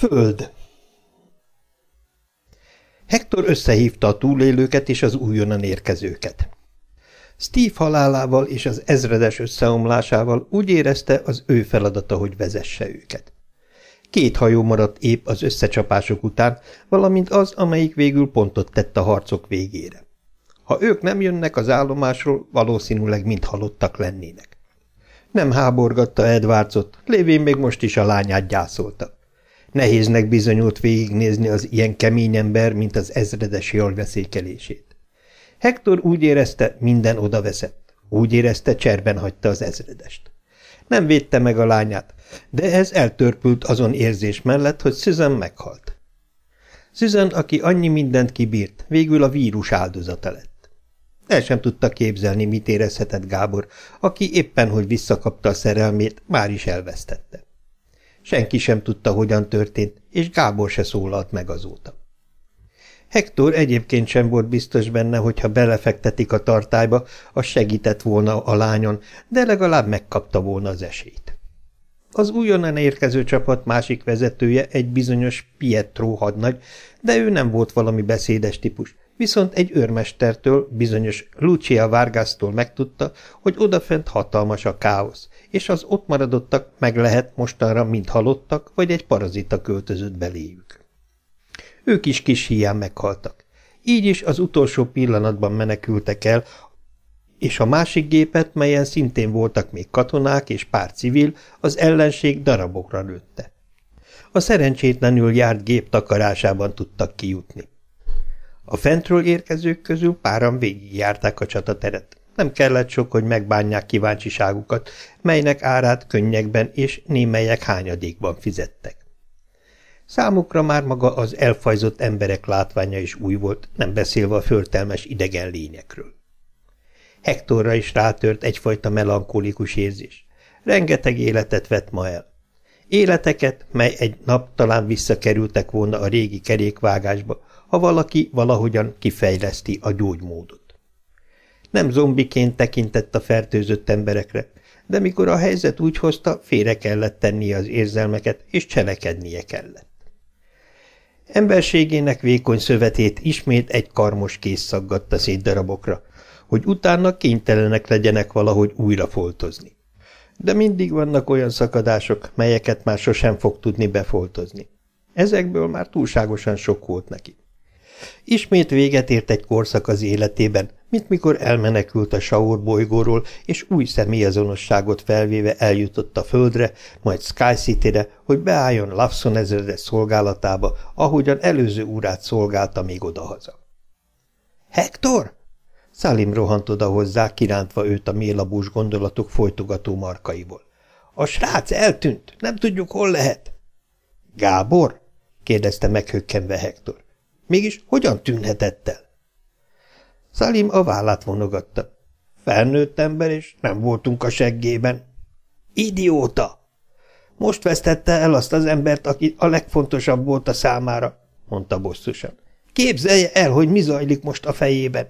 Föld. Hector összehívta a túlélőket és az újonnan érkezőket. Steve halálával és az ezredes összeomlásával úgy érezte, az ő feladata, hogy vezesse őket. 2 hajó maradt épp az összecsapások után, valamint az, amelyik végül pontot tett a harcok végére. Ha ők nem jönnek az állomásról, valószínűleg mind halottak lennének. Nem háborgatta Edwardsot, lévén még most is a lányát gyászolta. Nehéznek bizonyult végignézni az ilyen kemény ember, mint az ezredes jolveszékelését. Hector úgy érezte, minden odaveszett. Úgy érezte, cserben hagyta az ezredest. Nem védte meg a lányát, de ez eltörpült azon érzés mellett, hogy Susan meghalt. Susan, aki annyi mindent kibírt, végül a vírus áldozata lett. El sem tudta képzelni, mit érezhetett Gábor, aki éppen, hogy visszakapta a szerelmét, már is elvesztette. Senki sem tudta, hogyan történt, és Gábor se szólalt meg azóta. Hector egyébként sem volt biztos benne, hogyha belefektetik a tartályba, az segített volna a lányon, de legalább megkapta volna az esélyt. Az újonnan érkező csapat másik vezetője egy bizonyos Pietro hadnagy, de ő nem volt valami beszédes típus, viszont egy őrmestertől, bizonyos Lucia Vargastól megtudta, hogy odafent hatalmas a káosz, és az ott maradottak meg lehet mostanra mind halottak, vagy egy parazita költözött beléjük. Ők is kis híján meghaltak. Így is az utolsó pillanatban menekültek el, és a másik gépet, melyen szintén voltak még katonák és pár civil, az ellenség darabokra lőtte. A szerencsétlenül járt gép takarásában tudtak kijutni. A fentről érkezők közül páran végigjárták a csatateret. Nem kellett sok, hogy megbánják kíváncsiságukat, melynek árát könnyekben és némelyek hányadékban fizettek. Számukra már maga az elfajzott emberek látványa is új volt, nem beszélve a förtelmes idegen lényekről. Hectorra is rátört egyfajta melankolikus érzés. Rengeteg életet vett ma el. Életeket, mely egy nap talán visszakerültek volna a régi kerékvágásba, ha valaki valahogyan kifejleszti a gyógymódot. Nem zombiként tekintett a fertőzött emberekre, de mikor a helyzet úgy hozta, félre kellett tennie az érzelmeket, és cselekednie kellett. Emberségének vékony szövetét ismét egy karmos kéz szaggatta szét darabokra, hogy utána kénytelenek legyenek valahogy újra foltozni. De mindig vannak olyan szakadások, melyeket már sosem fog tudni befoltozni. Ezekből már túlságosan sok volt neki. Ismét véget ért egy korszak az életében, mint mikor elmenekült a Saur bolygóról, és új személyazonosságot felvéve eljutott a Földre, majd Sky City-re, hogy beálljon Lawson ezredes szolgálatába, ahogyan előző urát szolgálta még odahaza. – Hector! – Salim rohant oda hozzá, kirántva őt a mélabús gondolatok folytogató markaiból. – A srác eltűnt, nem tudjuk, hol lehet. – Gábor? – kérdezte meghökkenve Hector. – Mégis hogyan tűnhetett el? Salim a vállát vonogatta. Felnőtt ember, és nem voltunk a seggében. Idióta! Most vesztette el azt az embert, aki a legfontosabb volt a számára, mondta bosszusan. Képzelje el, hogy mi zajlik most a fejében.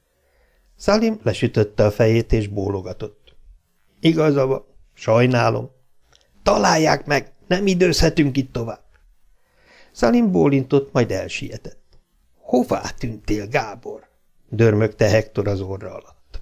Salim lesütötte a fejét, és bólogatott. Igaza van, sajnálom. Találják meg, nem időzhetünk itt tovább. Salim bólintott, majd elsietett. Hová tűntél, Gábor? Dörmögte Hector az orra alatt.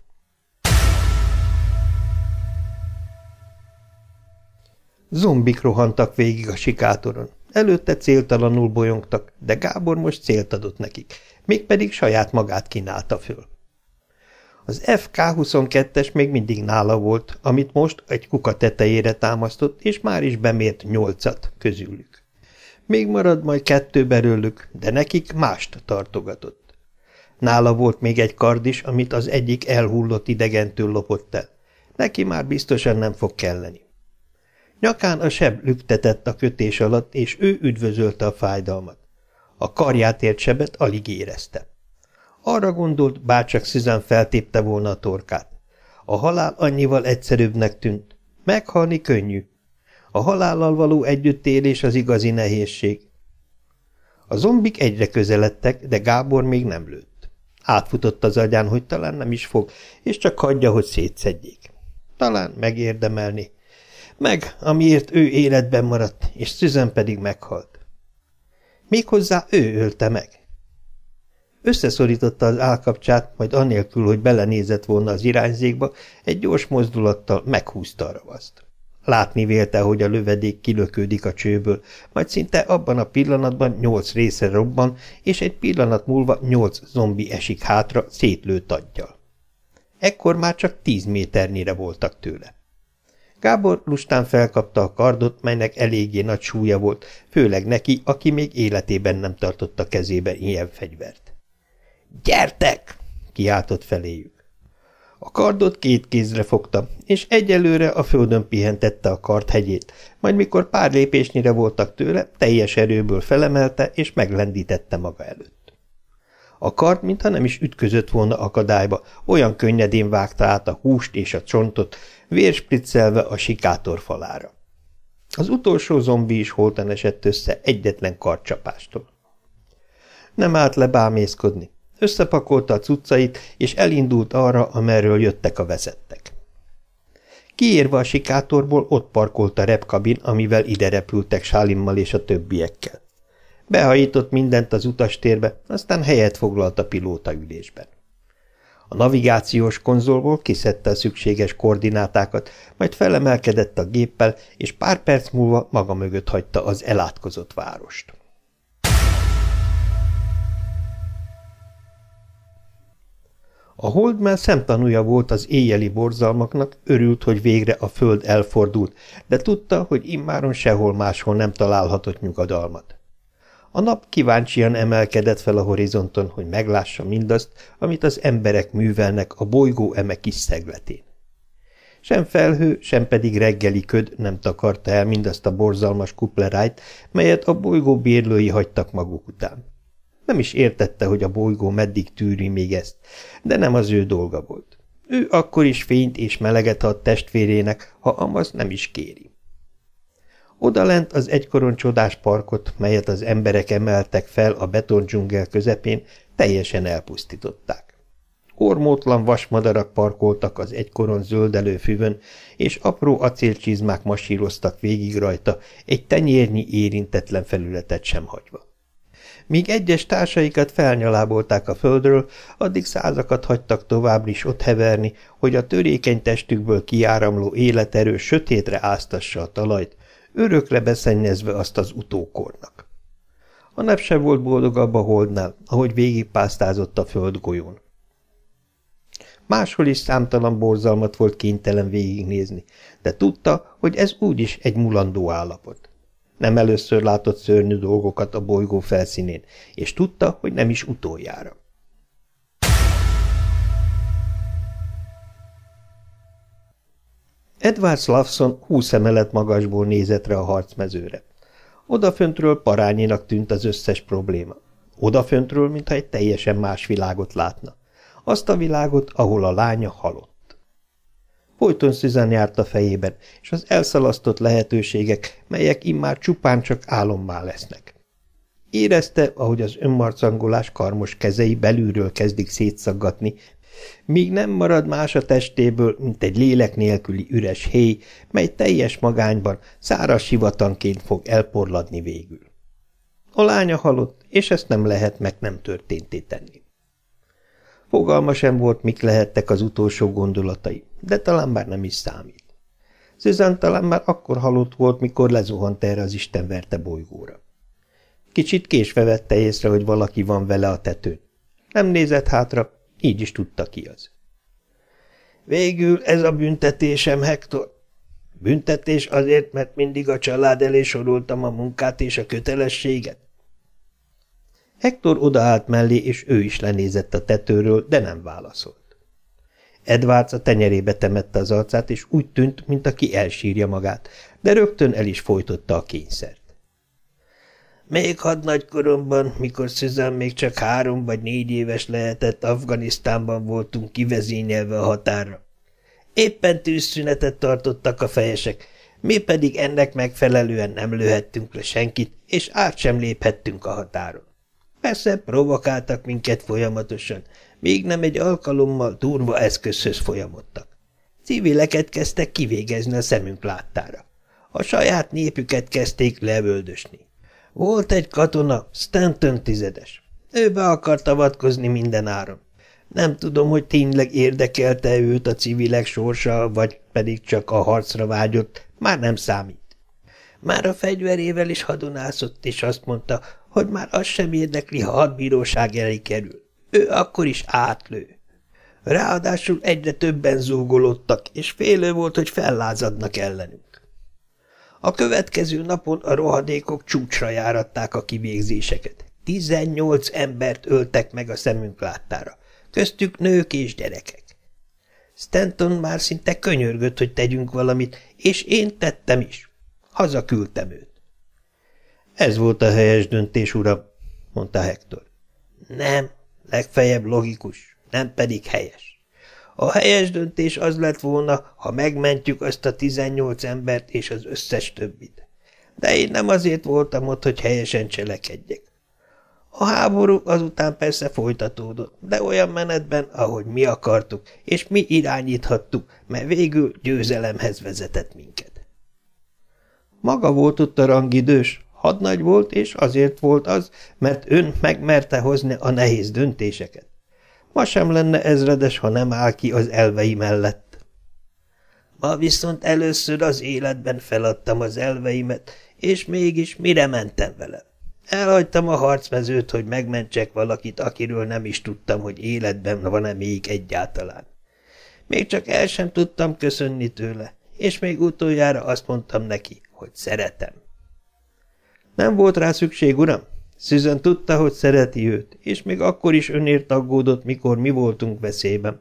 Zombik rohantak végig a sikátoron. Előtte céltalanul bolyongtak, de Gábor most célt adott nekik, mégpedig saját magát kínálta föl. Az FK-22-es még mindig nála volt, amit most egy kuka tetejére támasztott, és már is bemért 8-at közülük. Még marad majd 2 belőlük, de nekik mást tartogatott. Nála volt még egy kard is, amit az egyik elhullott idegentől lopott el. Neki már biztosan nem fog kelleni. Nyakán a seb lüktetett a kötés alatt, és ő üdvözölte a fájdalmat. A karját ért sebet alig érezte. Arra gondolt, bárcsak Susan feltépte volna a torkát. A halál annyival egyszerűbbnek tűnt. Meghalni könnyű. A halállal való együttélés az igazi nehézség. A zombik egyre közeledtek, de Gábor még nem lőtt. Átfutott az agyán, hogy talán nem is fog, és csak hagyja, hogy szétszedjék. Talán megérdemelni. Meg, amiért ő életben maradt, és Susan pedig meghalt. Méghozzá ő ölte meg. Összeszorította az állkapcsát, majd annélkül, hogy belenézett volna az irányzékba, egy gyors mozdulattal meghúzta a ravaszt. Látni vélte, hogy a lövedék kilökődik a csőből, majd szinte abban a pillanatban 8 részre robban, és egy pillanat múlva 8 zombi esik hátra szétlőtt aggyal. Ekkor már csak 10 méternyire voltak tőle. Gábor lustán felkapta a kardot, melynek eléggé nagy súlya volt, főleg neki, aki még életében nem tartotta kezében ilyen fegyvert. – Gyertek! – kiáltott feléjük. A kardot 2 kézre fogta, és egyelőre a földön pihentette a kardhegyét, majd mikor pár lépésnyire voltak tőle, teljes erőből felemelte és meglendítette maga előtt. A kard, mintha nem is ütközött volna akadályba, olyan könnyedén vágta át a húst és a csontot, vérspriccelve a sikátor falára. Az utolsó zombi is holtan esett össze egyetlen kardcsapástól. Nem állt le bámészkodni. Összepakolta a cuccait, és elindult arra, amerről jöttek a veszettek. Kiérve a sikátorból ott parkolt a repkabin, amivel ide repültek Sálimmal és a többiekkel. Behajított mindent az utastérbe, aztán helyet foglalt a pilótaülésben. A navigációs konzolból kiszedte a szükséges koordinátákat, majd felemelkedett a géppel, és pár perc múlva maga mögött hagyta az elátkozott várost. A Holdmell szemtanúja volt az éjjeli borzalmaknak, örült, hogy végre a föld elfordult, de tudta, hogy immáron sehol máshol nem találhatott nyugodalmat. A nap kíváncsian emelkedett fel a horizonton, hogy meglássa mindazt, amit az emberek művelnek a bolygó eme kis szegletén. Sem felhő, sem pedig reggeli köd nem takarta el mindazt a borzalmas kuplerájt, melyet a bolygó bérlői hagytak maguk után. Nem is értette, hogy a bolygó meddig tűri még ezt, de nem az ő dolga volt. Ő akkor is fényt és meleget ad testvérének, ha amaz nem is kéri. Odalent az egykoron csodás parkot, melyet az emberek emeltek fel a betondzsungel közepén, teljesen elpusztították. Ormótlan vasmadarak parkoltak az egykoron zöldelő füvön, és apró acélcsizmák masíroztak végig rajta, egy tenyérnyi érintetlen felületet sem hagyva. Míg egyes társaikat felnyalábolták a földről, addig százakat hagytak tovább is ott heverni, hogy a törékeny testükből kiáramló életerő sötétre áztassa a talajt, örökre beszennyezve azt az utókornak. A nap sem volt boldogabb a Holdnál, ahogy végigpásztázott a földgolyón. Máshol is számtalan borzalmat volt kénytelen végignézni, de tudta, hogy ez úgyis egy mulandó állapot. Nem először látott szörnyű dolgokat a bolygó felszínén, és tudta, hogy nem is utoljára. Edward Lawson 20 emelet magasból nézett rá a harcmezőre. Odaföntről parányinak tűnt az összes probléma. Odaföntről, mintha egy teljesen más világot látna. Azt a világot, ahol a lánya halott. Folyton Susan járt a fejében, és az elszalasztott lehetőségek, melyek immár csupán csak álommá lesznek. Érezte, ahogy az önmarcangolás karmos kezei belülről kezdik szétszaggatni, míg nem marad más a testéből, mint egy lélek nélküli üres héj, mely teljes magányban, száraz sivatagként fog elporladni végül. A lánya halott, és ezt nem lehet meg nem történté tenni. Fogalma sem volt, mik lehettek az utolsó gondolatai, de talán már nem is számít. Susan talán már akkor halott volt, mikor lezuhant erre az istenverte bolygóra. Kicsit késve vette észre, hogy valaki van vele a tetőn. Nem nézett hátra, így is tudta, ki az. Végül ez a büntetésem, Hector. Büntetés azért, mert mindig a család elé soroltam a munkát és a kötelességet. Hector odaállt mellé, és ő is lenézett a tetőről, de nem válaszolt. Edwards a tenyerébe temette az arcát, és úgy tűnt, mint aki elsírja magát, de rögtön el is folytotta a kényszert. Még hadnagykoromban, mikor Susan még csak 3 vagy 4 éves lehetett, Afganisztánban voltunk kivezényelve a határra. Éppen tűzszünetet tartottak a fejesek, mi pedig ennek megfelelően nem lőhettünk le senkit, és át sem léphettünk a határon. Persze provokáltak minket folyamatosan, még nem egy alkalommal durva eszközhöz folyamodtak. Civileket kezdtek kivégezni a szemünk láttára. A saját népüket kezdték levöldösni. Volt egy katona, Stanton tizedes. Ő be akart avatkozni minden áron. Nem tudom, hogy tényleg érdekelte őt a civilek sorsa, vagy pedig csak a harcra vágyott, már nem számít. Már a fegyverével is hadonászott, és azt mondta, hogy már az sem érdekli, ha hadbíróság elé kerül. Ő akkor is átlő. Ráadásul egyre többen zúgolódtak, és félő volt, hogy fellázadnak ellenünk. A következő napon a rohadékok csúcsra járatták a kivégzéseket. 18 embert öltek meg a szemünk láttára, köztük nők és gyerekek. Stanton már szinte könyörgött, hogy tegyünk valamit, és én tettem is. Hazaküldtem őt. Ez volt a helyes döntés, uram, mondta Hector. Nem, legfeljebb logikus, nem pedig helyes. A helyes döntés az lett volna, ha megmentjük azt a 18 embert és az összes többit. De én nem azért voltam ott, hogy helyesen cselekedjek. A háború azután persze folytatódott, de olyan menetben, ahogy mi akartuk, és mi irányíthattuk, mert végül győzelemhez vezetett minket. Maga volt ott a rangidős, hadnagy volt, és azért volt az, mert ön megmerte hozni a nehéz döntéseket. Ma sem lenne ezredes, ha nem áll ki az elvei mellett. Ma viszont először az életben feladtam az elveimet, és mégis mire mentem vele? Elhagytam a harcmezőt, hogy megmentsek valakit, akiről nem is tudtam, hogy életben van-e még egyáltalán. Még csak el sem tudtam köszönni tőle, és még utoljára azt mondtam neki, hogy szeretem. Nem volt rá szükség, uram. Susan tudta, hogy szereti őt, és még akkor is önért aggódott, mikor mi voltunk veszélyben.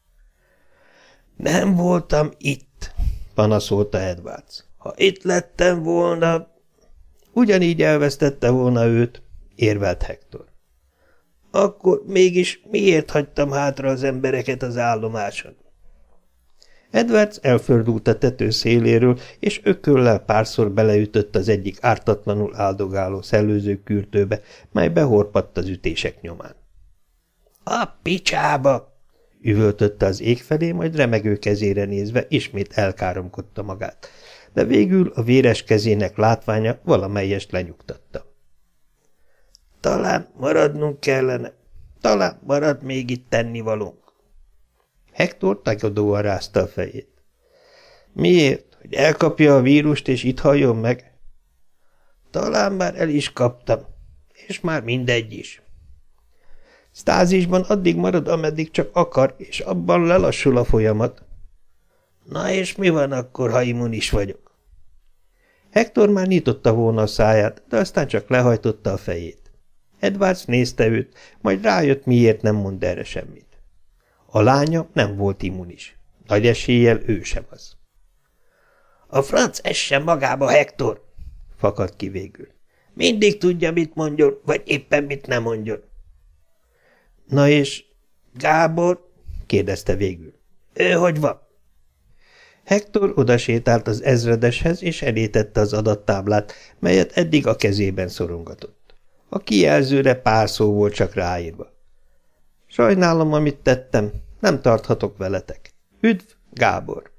Nem voltam itt, panaszolta Edwards. Ha itt lettem volna... Ugyanígy elvesztette volna őt, érvelt Hector. Akkor mégis miért hagytam hátra az embereket az állomáson? Edwards elfordult a tető széléről, és ököllel párszor beleütött az egyik ártatlanul áldogáló szellőzőkürtőbe, mely behorpadt az ütések nyomán. A picsába! Üvöltötte az ég felé, majd remegő kezére nézve ismét elkáromkodta magát, de végül a véres kezének látványa valamelyest lenyugtatta. Talán maradnunk kellene, talán marad még itt tennivalónk. Hector tagadóan rázta a fejét. Miért? Hogy elkapja a vírust, és itt halljon meg? Talán már el is kaptam, és már mindegy is. Stázisban addig marad, ameddig csak akar, és abban lelassul a folyamat. Na és mi van akkor, ha immunis vagyok? Hector már nyitotta volna a száját, de aztán csak lehajtotta a fejét. Edwards nézte őt, majd rájött, miért nem mond erre semmit. A lánya nem volt immunis. Nagy eséllyel ő sem az. A franc essen magába, Hector! Fakadt ki végül. Mindig tudja, mit mondjon, vagy éppen mit nem mondjon. Na és Gábor? Kérdezte végül. Ő hogy van? Hector odasétált az ezredeshez, és elétette az adattáblát, melyet eddig a kezében szorongatott. A kijelzőre pár szó volt csak ráírva. Sajnálom, amit tettem, nem tarthatok veletek. Üdv, Gábor!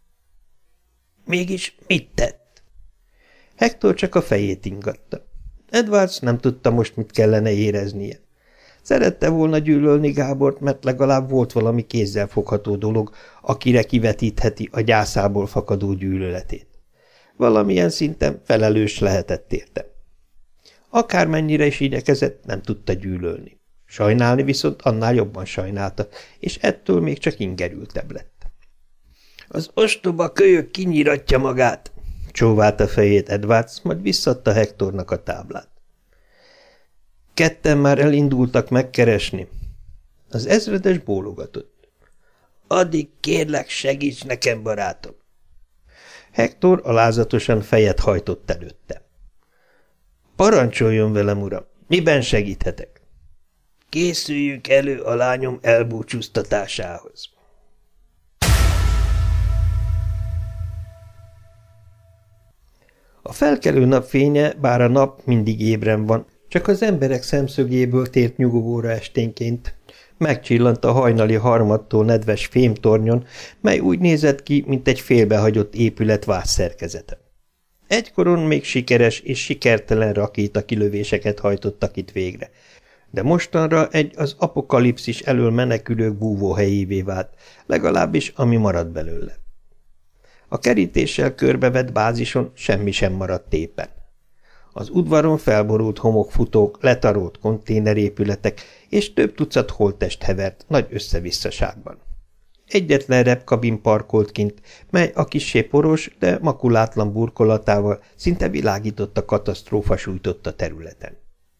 Mégis mit tett? Hector csak a fejét ingatta. Edwards nem tudta most, mit kellene éreznie. Szerette volna gyűlölni Gábort, mert legalább volt valami kézzelfogható dolog, akire kivetítheti a gyászából fakadó gyűlöletét. Valamilyen szinten felelős lehetett érte. Akármennyire is igyekezett, nem tudta gyűlölni. Sajnálni viszont annál jobban sajnálta, és ettől még csak ingerültebb lett. Az ostoba kölyök kinyiratja magát, csóválta fejét Edwards, majd visszadta Hectornak a táblát. Ketten már elindultak megkeresni. Az ezredes bólogatott. Addig kérlek, segíts nekem, barátom. Hector alázatosan fejet hajtott előtte. Parancsoljon velem, uram, miben segíthetek? Készüljünk elő a lányom elbúcsúztatásához. A felkelő napfénye, bár a nap mindig ébren van, csak az emberek szemszögéből tért nyugovóra esténként. Megcsillant a hajnali harmadtól nedves fémtornyon, mely úgy nézett ki, mint egy félbehagyott épület vászszerkezete. Egykor még sikeres és sikertelen rakétakilövéseket hajtottak itt végre, de mostanra egy az apokalipszis elől menekülők búvóhelyévé vált, legalábbis ami maradt belőle. A kerítéssel körbevett bázison semmi sem maradt éppen. Az udvaron felborult homokfutók, letarolt konténerépületek és több tucat holttest hevert nagy összevisszaságban. Egyetlen repkabin parkolt kint, mely a kissé poros, de makulátlan burkolatával szinte világított a katasztrófa sújtotta területen.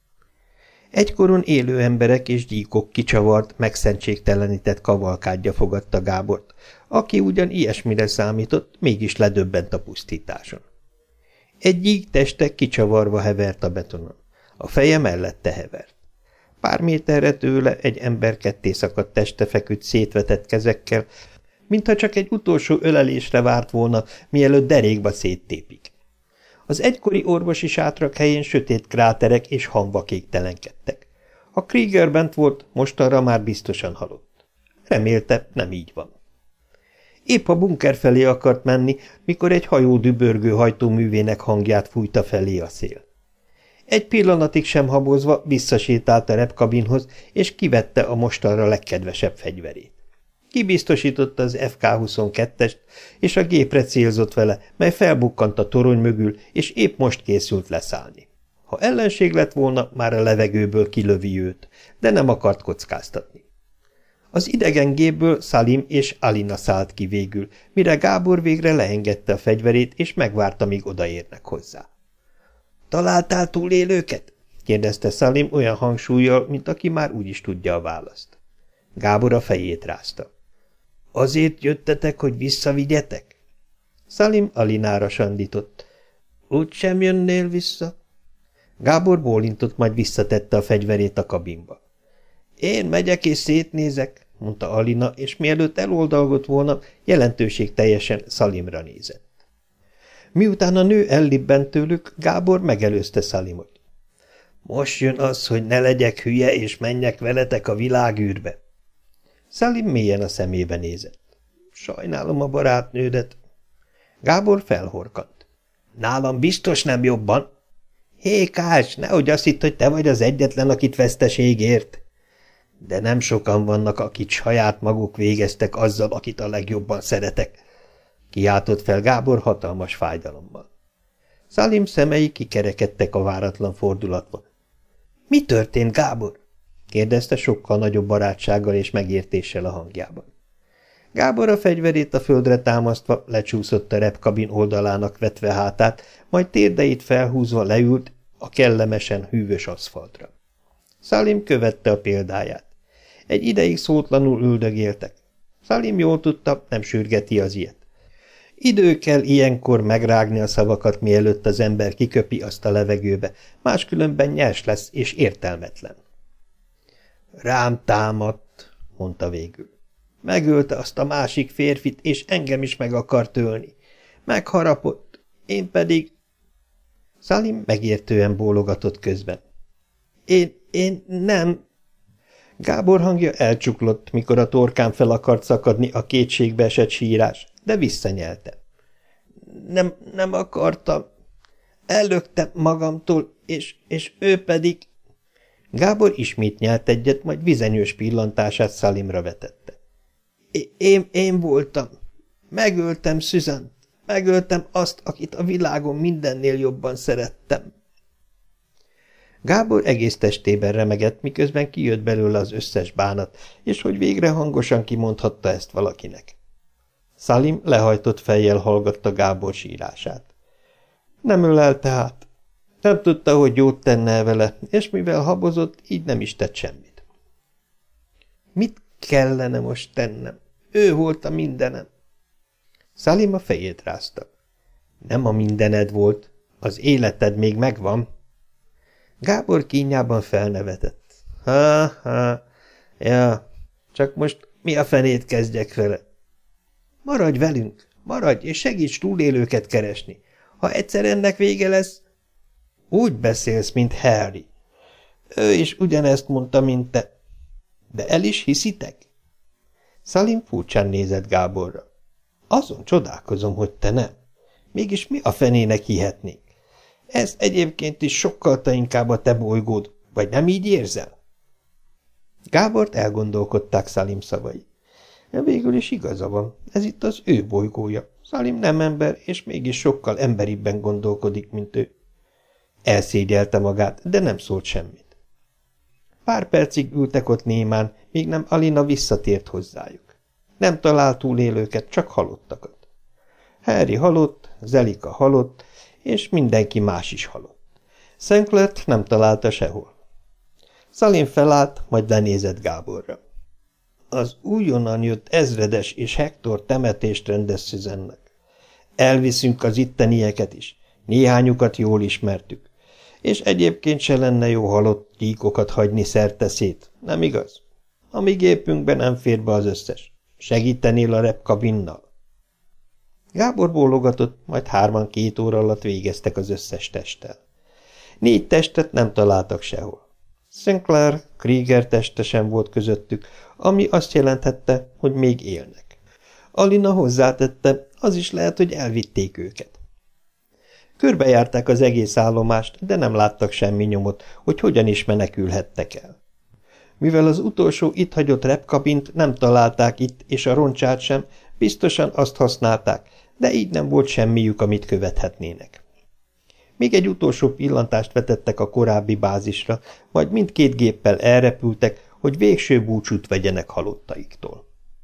Egykoron élő emberek és gyíkok kicsavart, megszentségtelenített kavalkádja fogadta Gábort, aki ugyan ilyesmire számított, mégis ledöbbent a pusztításon. Egy gyík teste kicsavarva hevert a betonon, a feje mellette hevert. Pár méterre tőle egy ember ketté szakadt teste feküdt szétvetett kezekkel, mintha csak egy utolsó ölelésre várt volna, mielőtt derékba széttépik. Az egykori orvosi sátrak helyén sötét kráterek és hamvak égtelenkedtek. Ha Krieger bent volt, mostanra már biztosan halott. Remélte, nem így van. Épp a bunker felé akart menni, mikor egy hajó dübörgő hajtóművének hangját fújta felé a szél. Egy pillanatig sem habozva visszasétált a repkabinhoz, és kivette a mostanra legkedvesebb fegyverét. Kibiztosította az FK-22-est, és a gépre célzott vele, mely felbukkant a torony mögül, és épp most készült leszállni. Ha ellenség lett volna, már a levegőből kilövi őt, de nem akart kockáztatni. Az idegen gépből Salim és Alina szállt ki végül, mire Gábor végre leengedte a fegyverét, és megvárta, míg odaérnek hozzá. – Találtál túlélőket? – kérdezte Salim olyan hangsúllyal, mint aki már úgyis tudja a választ. Gábor a fejét rázta. – Azért jöttetek, hogy visszavigyetek? Salim Alinára sandított. – Úgy sem jönnél vissza? Gábor bólintott, majd visszatette a fegyverét a kabinba. – Én megyek és szétnézek, mondta Alina, és mielőtt eloldalgott volna, jelentőségteljesen Salimra nézett. Miután a nő ellibbent tőlük, Gábor megelőzte Salimot. Most jön az, hogy ne legyek hülye, és menjek veletek a világűrbe. Salim mélyen a szemébe nézett. Sajnálom a barátnődet. Gábor felhorkant. Nálam biztos nem jobban. Hékás, nehogy azt hitt, hogy te vagy az egyetlen, akit veszteség ért. De nem sokan vannak, akit saját maguk végeztek azzal, akit a legjobban szeretek. Kiáltott fel Gábor hatalmas fájdalommal. Salim szemei kikerekedtek a váratlan fordulatban. Mi történt, Gábor? kérdezte sokkal nagyobb barátsággal és megértéssel a hangjában. Gábor a fegyverét a földre támasztva lecsúszott a repkabin oldalának vetve hátát, majd térdeit felhúzva leült a kellemesen hűvös aszfaltra. Salim követte a példáját. Egy ideig szótlanul üldögéltek. Salim jól tudta, nem sürgeti az ilyet. Idő kell ilyenkor megrágni a szavakat, mielőtt az ember kiköpi azt a levegőbe, máskülönben nyers lesz és értelmetlen. Rám támadt, mondta végül. Megölte azt a másik férfit, és engem is meg akart ölni. Megharapott, én pedig... Salim megértően bólogatott közben. Én nem... Gábor hangja elcsuklott, mikor a torkán fel akart szakadni a kétségbe esett sírás, de visszanyelte. Nem akartam. Ellöktem magamtól, és ő pedig... Gábor ismét nyelt egyet, majd vizenyős pillantását Salimra vetette. Én voltam. Megöltem Szüzant. Megöltem azt, akit a világon mindennél jobban szerettem. Gábor egész testében remegett, miközben kijött belőle az összes bánat, és hogy végre hangosan kimondhatta ezt valakinek. Salim lehajtott fejjel hallgatta Gábor sírását. Nem ölelte át. Nem tudta, hogy jót tenne vele, és mivel habozott, így nem is tett semmit. Mit kellene most tennem? Ő volt a mindenem. Salim a fejét rázta. Nem a mindened volt, az életed még megvan. Gábor kínjában felnevetett. Ja, csak most mi a fenét kezdjek vele? Maradj velünk, maradj, és segíts túlélőket keresni. Ha egyszer ennek vége lesz... Úgy beszélsz, mint Harry. Ő is ugyanezt mondta, mint te. De el is hiszitek? Salim furcsán nézett Gáborra. Azon csodálkozom, hogy te nem. Mégis mi a fenének hihetnénk? Ez egyébként is sokkal inkább a te bolygód, vagy nem így érzel? Gábort elgondolkodták Szalim szavai. Végül is igaza van, ez itt az ő bolygója. Szalim nem ember, és mégis sokkal emberibben gondolkodik, mint ő. Elszégyelte magát, de nem szólt semmit. Pár percig ültek ott némán, míg nem Alina visszatért hozzájuk. Nem talált túlélőket, csak halottakat. Harry halott, Zelika halott, és mindenki más is halott. Sinclair-t nem találta sehol. Szalim felállt, majd lenézett Gáborra. Az újonnan jött ezredes és Hector temetést rendez Susannek. Elviszünk az ittenieket is, néhányukat jól ismertük. És egyébként se lenne jó halott gyíkokat hagyni szerteszét, nem igaz? A mi gépünkben nem fér be az összes. Segítenél a repkabinnal? Gábor bólogatott, majd 3-2 óra alatt végeztek az összes testtel. 4 testet nem találtak sehol. Sinclair, Krieger teste sem volt közöttük, ami azt jelenthette, hogy még élnek. Alina hozzátette, az is lehet, hogy elvitték őket. Körbejárták az egész állomást, de nem láttak semmi nyomot, hogy hogyan is menekülhettek el. Mivel az utolsó itt hagyott repkabint nem találták itt, és a roncsát sem, biztosan azt használták, de így nem volt semmiük, amit követhetnének. Még egy utolsó pillantást vetettek a korábbi bázisra, majd mindkét géppel elrepültek, hogy végső búcsút vegyenek halottaiktól.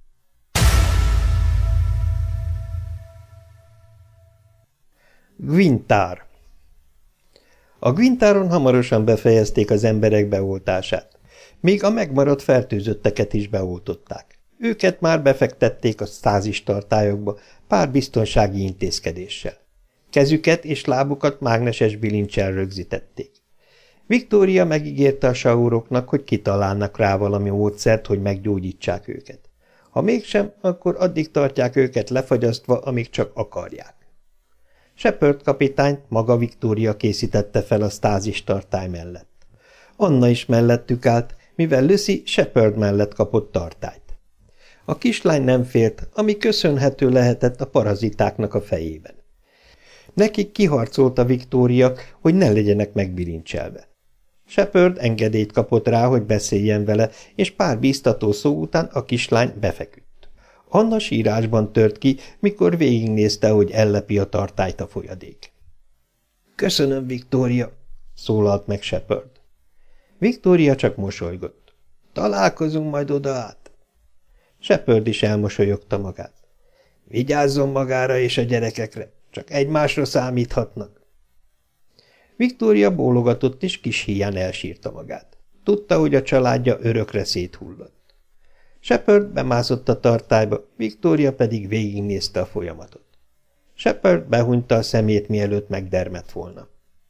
Gwintár. A Gwintáron hamarosan befejezték az emberek beoltását. Még a megmaradt fertőzötteket is beoltották. Őket már befektették a sztázistartályokba pár biztonsági intézkedéssel. Kezüket és lábukat mágneses bilincsel rögzítették. Viktória megígérte a sauroknak, hogy kitalálnak rá valami módszert, hogy meggyógyítsák őket. Ha mégsem, akkor addig tartják őket lefagyasztva, amíg csak akarják. Shepard kapitányt maga Viktória készítette fel a sztázistartály mellett. Anna is mellettük állt, mivel Lucy Shepard mellett kapott tartályt. A kislány nem félt, ami köszönhető lehetett a parazitáknak a fejében. Nekik kiharcolta Viktória, hogy ne legyenek megbilincselve. Shepard engedélyt kapott rá, hogy beszéljen vele, és pár bíztató szó után a kislány befeküdt. Anna sírásban tört ki, mikor végignézte, hogy ellepi a tartályt a folyadék. – Köszönöm, Viktória! – szólalt meg Shepard. Viktória csak mosolygott. – Találkozunk majd oda át. Shepard is elmosolyogta magát. – Vigyázzon magára és a gyerekekre, csak egymásra számíthatnak. Viktória bólogatott, és kis híján elsírta magát. Tudta, hogy a családja örökre széthullott. Shepard bemászott a tartályba, Viktória pedig végignézte a folyamatot. Shepard behunyta a szemét, mielőtt megdermedt volna.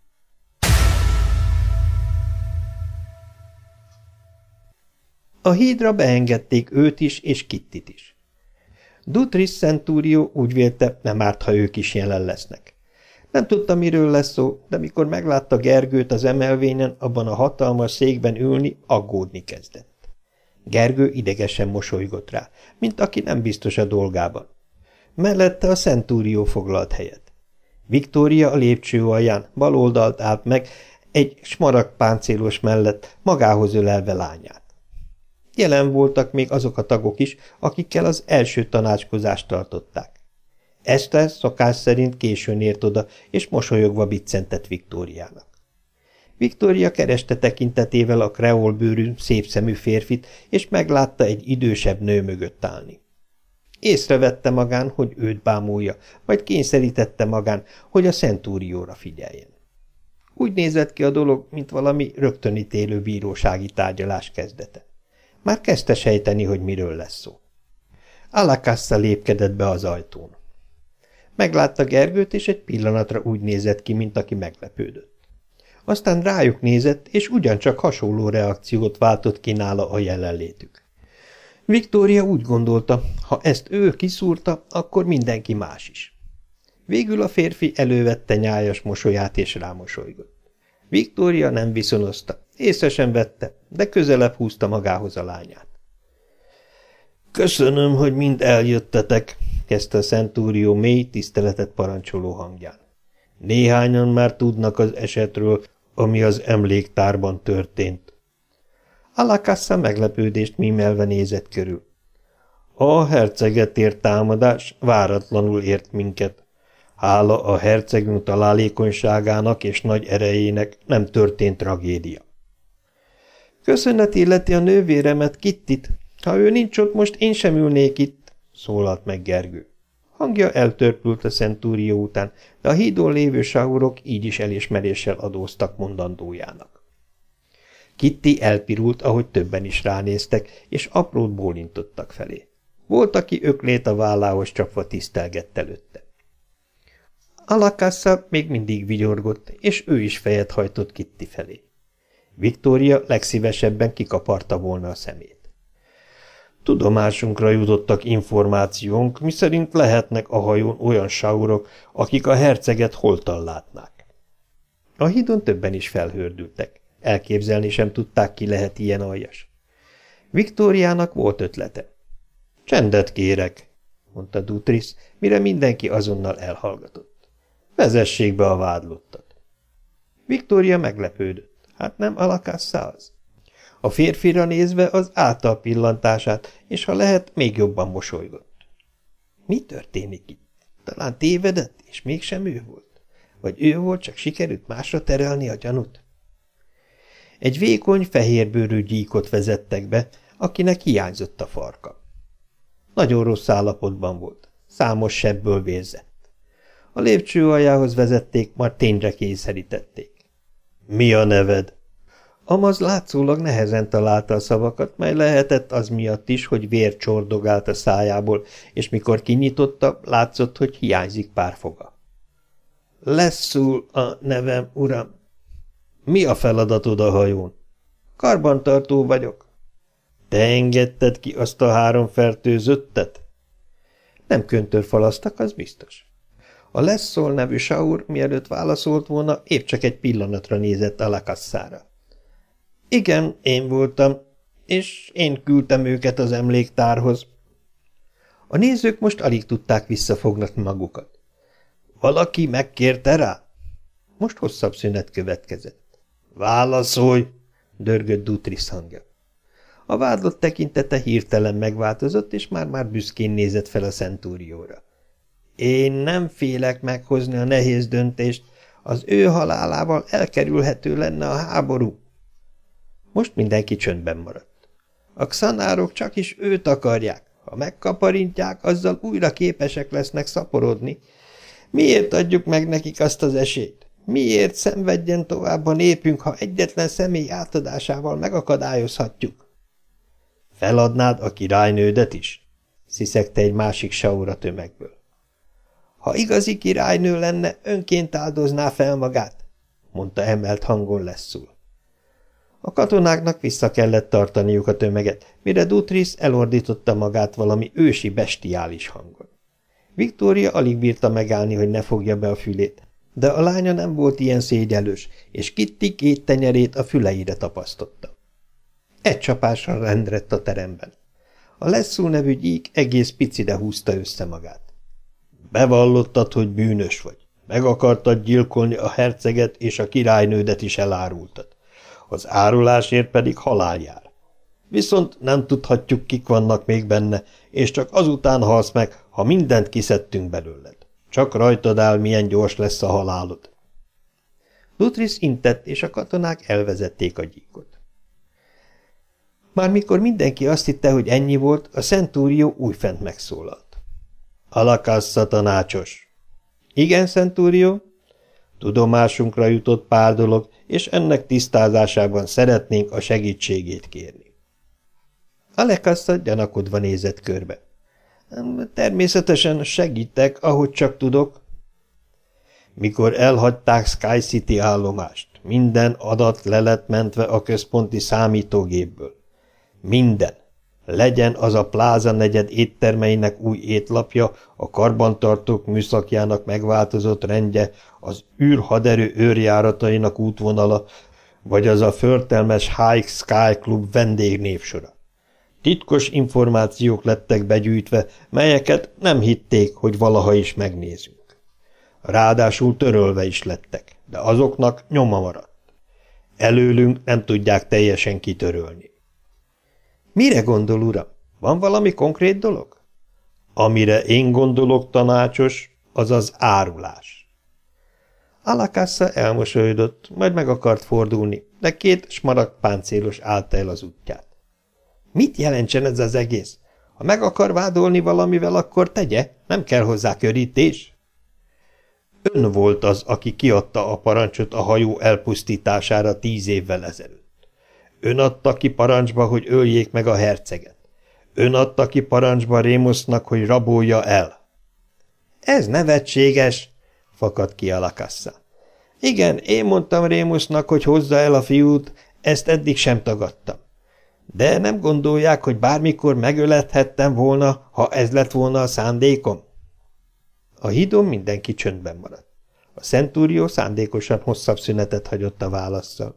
A hídra beengedték őt is és Kittit is. Dutris Centurio úgy vélte, nem árt, ha ők is jelen lesznek. Nem tudta, miről lesz szó, de mikor meglátta Gergőt az emelvényen, abban a hatalmas székben ülni, aggódni kezdett. Gergő idegesen mosolygott rá, mint aki nem biztos a dolgában. Mellette a Centurio foglalt helyet. Viktória a lépcső alján bal oldalt állt meg, egy smaragdpáncélos mellett, magához ölelve lányát. Jelen voltak még azok a tagok is, akikkel az első tanácskozást tartották. Eszter szokás szerint későn ért oda, és mosolyogva biccentett Viktóriának. Viktória kereste tekintetével a kreolbőrű, szépszemű férfit, és meglátta egy idősebb nő mögött állni. Észrevette magán, hogy őt bámulja, majd kényszerítette magán, hogy a Centurióra figyeljen. Úgy nézett ki a dolog, mint valami rögtönítélő bírósági tárgyalás kezdete. Már kezdte sejteni, hogy miről lesz szó. Alakassa lépkedett be az ajtón. Meglátta Gergőt, és egy pillanatra úgy nézett ki, mint aki meglepődött. Aztán rájuk nézett, és ugyancsak hasonló reakciót váltott ki nála a jelenlétük. Viktória úgy gondolta, ha ezt ő kiszúrta, akkor mindenki más is. Végül a férfi elővette nyájas mosolyát, és rámosolygott. Viktória nem viszonozta, észre sem vette, de közelebb húzta magához a lányát. – Köszönöm, hogy mind eljöttetek, kezdte a Centurió mély, tiszteletet parancsoló hangján. Néhányan már tudnak az esetről, ami az emléktárban történt. Alakassa meglepődést mímelve nézett körül. A herceget ért támadás váratlanul ért minket. Hála a hercegnő találékonyságának és nagy erejének nem történt tragédia. Köszönet illeti a nővéremet, Kittit. Ha ő nincs ott, most én sem ülnék itt, szólalt meg Gergő. Hangja eltörpült a Centurió után, de a hídon lévő saurok így is elismeréssel adóztak mondandójának. Kitty elpirult, ahogy többen is ránéztek, és aprót bólintottak felé. Volt, aki öklét a vállához csapva tisztelgett előtte. Alakassa még mindig vigyorgott, és ő is fejet hajtott Kitty felé. Viktória legszívesebben kikaparta volna a szemét. Tudomásunkra jutottak információnk, miszerint lehetnek a hajón olyan saurok, akik a herceget holtan látnák. A hídon többen is felhördültek. Elképzelni sem tudták, ki lehet ilyen aljas. Viktóriának volt ötlete. Csendet kérek, mondta Dutris, mire mindenki azonnal elhallgatott. Vezessék be a vádlottat. Viktória meglepődött. Hát nem Alakassa az? A férfira nézve az állta a pillantását, és ha lehet, még jobban mosolygott. Mi történik itt? Talán tévedett, és mégsem ő volt? Vagy ő volt, csak sikerült másra terelni a gyanút? Egy vékony, fehérbőrű gyíkot vezettek be, akinek hiányzott a farka. Nagyon rossz állapotban volt, számos sebből vérzett. A lépcső aljához vezették, majd tényre kényszerítették. Mi a neved? Amaz látszólag nehezen találta a szavakat, mely lehetett az miatt is, hogy vér csordogált a szájából, és mikor kinyitotta, látszott, hogy hiányzik pár foga. Lesszul a nevem, uram. Mi a feladatod a hajón? Karbantartó vagyok. Te engedted ki azt a 3 fertőzöttet? Nem köntörfalasztak, az biztos. A Lessol nevű saur, mielőtt válaszolt volna, épp csak egy pillanatra nézett Alakassára. Igen, én voltam, és én küldtem őket az emléktárhoz. A nézők most alig tudták visszafogni magukat. Valaki megkérte rá? Most hosszabb szünet következett. Válaszolj! Dörgött Dutris hangja. A vádlott tekintete hirtelen megváltozott, és már büszkén nézett fel a Centurióra. Én nem félek meghozni a nehéz döntést, az ő halálával elkerülhető lenne a háború. Most mindenki csöndben maradt. A xanárok csak is őt akarják. Ha megkaparintják, azzal újra képesek lesznek szaporodni. Miért adjuk meg nekik azt az esélyt? Miért szenvedjen tovább a népünk, ha egyetlen személy átadásával megakadályozhatjuk? Feladnád a királynődet is? Sziszegte egy másik saur a tömegből. Ha igazi királynő lenne, önként áldozná fel magát, mondta emelt hangon Lessul. A katonáknak vissza kellett tartaniuk a tömeget, mire Dutris elordította magát valami ősi bestiális hangon. Viktória alig bírta megállni, hogy ne fogja be a fülét, de a lánya nem volt ilyen szégyellős, és Kitty 2 tenyerét a füleire tapasztotta. Egy csapásra rendrett a teremben. A Lessul nevű gyík egész picire húzta össze magát. Bevallottad, hogy bűnös vagy. Meg akartad gyilkolni a herceget, és a királynődet is elárultad. Az árulásért pedig halál jár. Viszont nem tudhatjuk, kik vannak még benne, és csak azután halsz meg, ha mindent kiszedtünk belőled. Csak rajtad áll, milyen gyors lesz a halálod. Dutris intett, és a katonák elvezették a gyíkot. Már mikor mindenki azt hitte, hogy ennyi volt, a Centurió újfent megszólalt. Alakassa tanácsos. Igen, Centurió? Tudomásunkra jutott pár dolog, és ennek tisztázásában szeretnénk a segítségét kérni. Alakassa gyanakodva nézett körbe. Természetesen segítek, ahogy csak tudok. Mikor elhagyták Sky City állomást, minden adat le lett mentve a központi számítógépből. Minden. Legyen az a Pláza negyed éttermeinek új étlapja, a karbantartók műszakjának megváltozott rendje, az űrhaderő őrjáratainak útvonala, vagy az a förtelmes High Sky Club vendégnévsora. Titkos információk lettek begyűjtve, melyeket nem hitték, hogy valaha is megnézünk. Ráadásul törölve is lettek, de azoknak nyoma maradt. Előlünk nem tudják teljesen kitörölni. Mire gondol, uram? Van valami konkrét dolog? Amire én gondolok, tanácsos, az az árulás. Alakassa elmosolyodott, majd meg akart fordulni, de két smaragd páncélos állta el az útját. Mit jelentsen ez az egész? Ha meg akar vádolni valamivel, akkor tegye, nem kell hozzá körítés. Ön volt az, aki kiadta a parancsot a hajó elpusztítására 10 évvel ezelőtt. Ön adta ki parancsba, hogy öljék meg a herceget. Ön adta ki parancsba Rémusznak, hogy rabolja el. Ez nevetséges, fakadt ki Alakassa. Igen, én mondtam Rémusznak, hogy hozza el a fiút, ezt eddig sem tagadtam. De nem gondolják, hogy bármikor megölethettem volna, ha ez lett volna a szándékom? A hídon mindenki csöndben maradt. A Centurio szándékosan hosszabb szünetet hagyott a válasszal.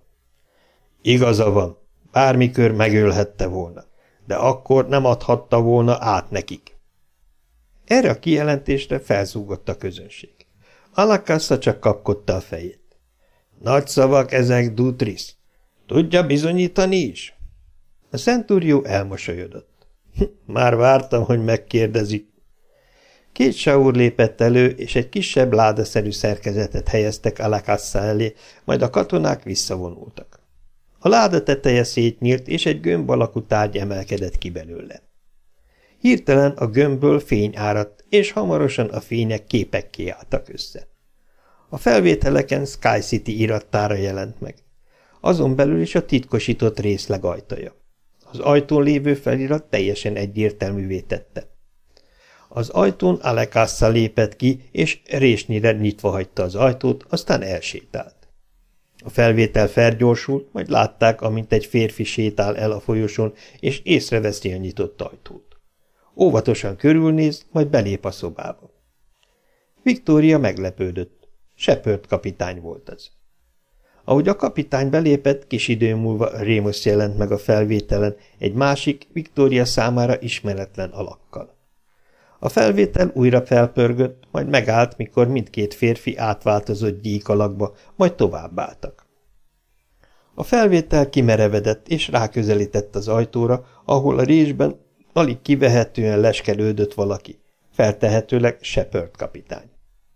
Igaza van, bármikor megölhette volna, de akkor nem adhatta volna át nekik. Erre a kijelentésre felzúgott a közönség. Alakassa csak kapkodta a fejét. Nagy szavak ezek, Dutris. Tudja bizonyítani is? A Centurio elmosolyodott. Már vártam, hogy megkérdezik. Két saúr lépett elő, és egy kisebb ládaszerű szerkezetet helyeztek Alakassa elé, majd a katonák visszavonultak. A láda teteje szétnyílt, és egy gömb alakú tárgy emelkedett ki belőle. Hirtelen a gömbből fény áradt, és hamarosan a fények képekké álltak össze. A felvételeken Sky City irattára jelent meg. Azon belül is a titkosított részleg ajtaja. Az ajtón lévő felirat teljesen egyértelművé tette. Az ajtón Alakassa lépett ki, és résnyire nyitva hagyta az ajtót, aztán elsétált. A felvétel felgyorsult, majd látták, amint egy férfi sétál el a folyosón, és észreveszi a nyitott ajtót. Óvatosan körülnéz, majd belép a szobába. Victoria meglepődött. Shepard kapitány volt az. Ahogy a kapitány belépett, kis idő múlva Rémus jelent meg a felvételen egy másik, Victoria számára ismeretlen alakkal. A felvétel újra felpörgött, majd megállt, mikor mindkét férfi átváltozott gyík alakba, majd továbbálltak. A felvétel kimerevedett és ráközelített az ajtóra, ahol a résben alig kivehetően leskelődött valaki, feltehetőleg Shepard kapitány.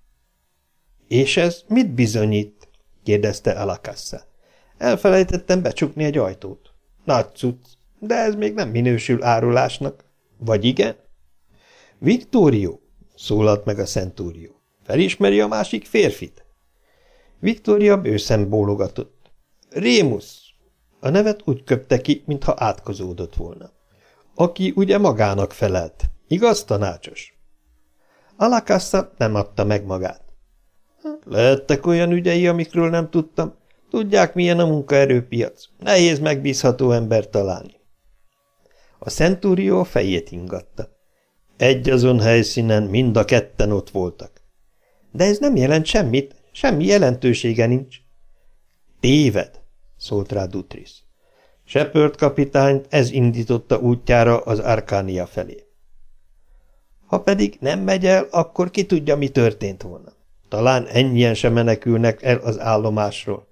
– És ez mit bizonyít? – kérdezte Alakassa. – Elfelejtettem becsukni egy ajtót. – Nagy cucc, de ez még nem minősül árulásnak. Vagy igen? – Victorio! – szólalt meg a Centurio. – Felismeri a másik férfit? Victoria bőszen bólogatott. – Rémus! A nevet úgy köpte ki, mintha átkozódott volna. – Aki ugye magának felelt. Igaz, tanácsos? Alakassa nem adta meg magát. Lehettek olyan ügyei, amikről nem tudtam. Tudják, milyen a munkaerőpiac. Nehéz megbízható embert találni. A Centurio fejét ingatta. Egy azon helyszínen mind a ketten ott voltak. De ez nem jelent semmit, semmi jelentősége nincs. Téved, szólt rá Dutris. Shepard kapitányt ez indította útjára az Arcania felé. Ha pedig nem megy el, akkor ki tudja, mi történt volna. Talán ennyien sem menekülnek el az állomásról.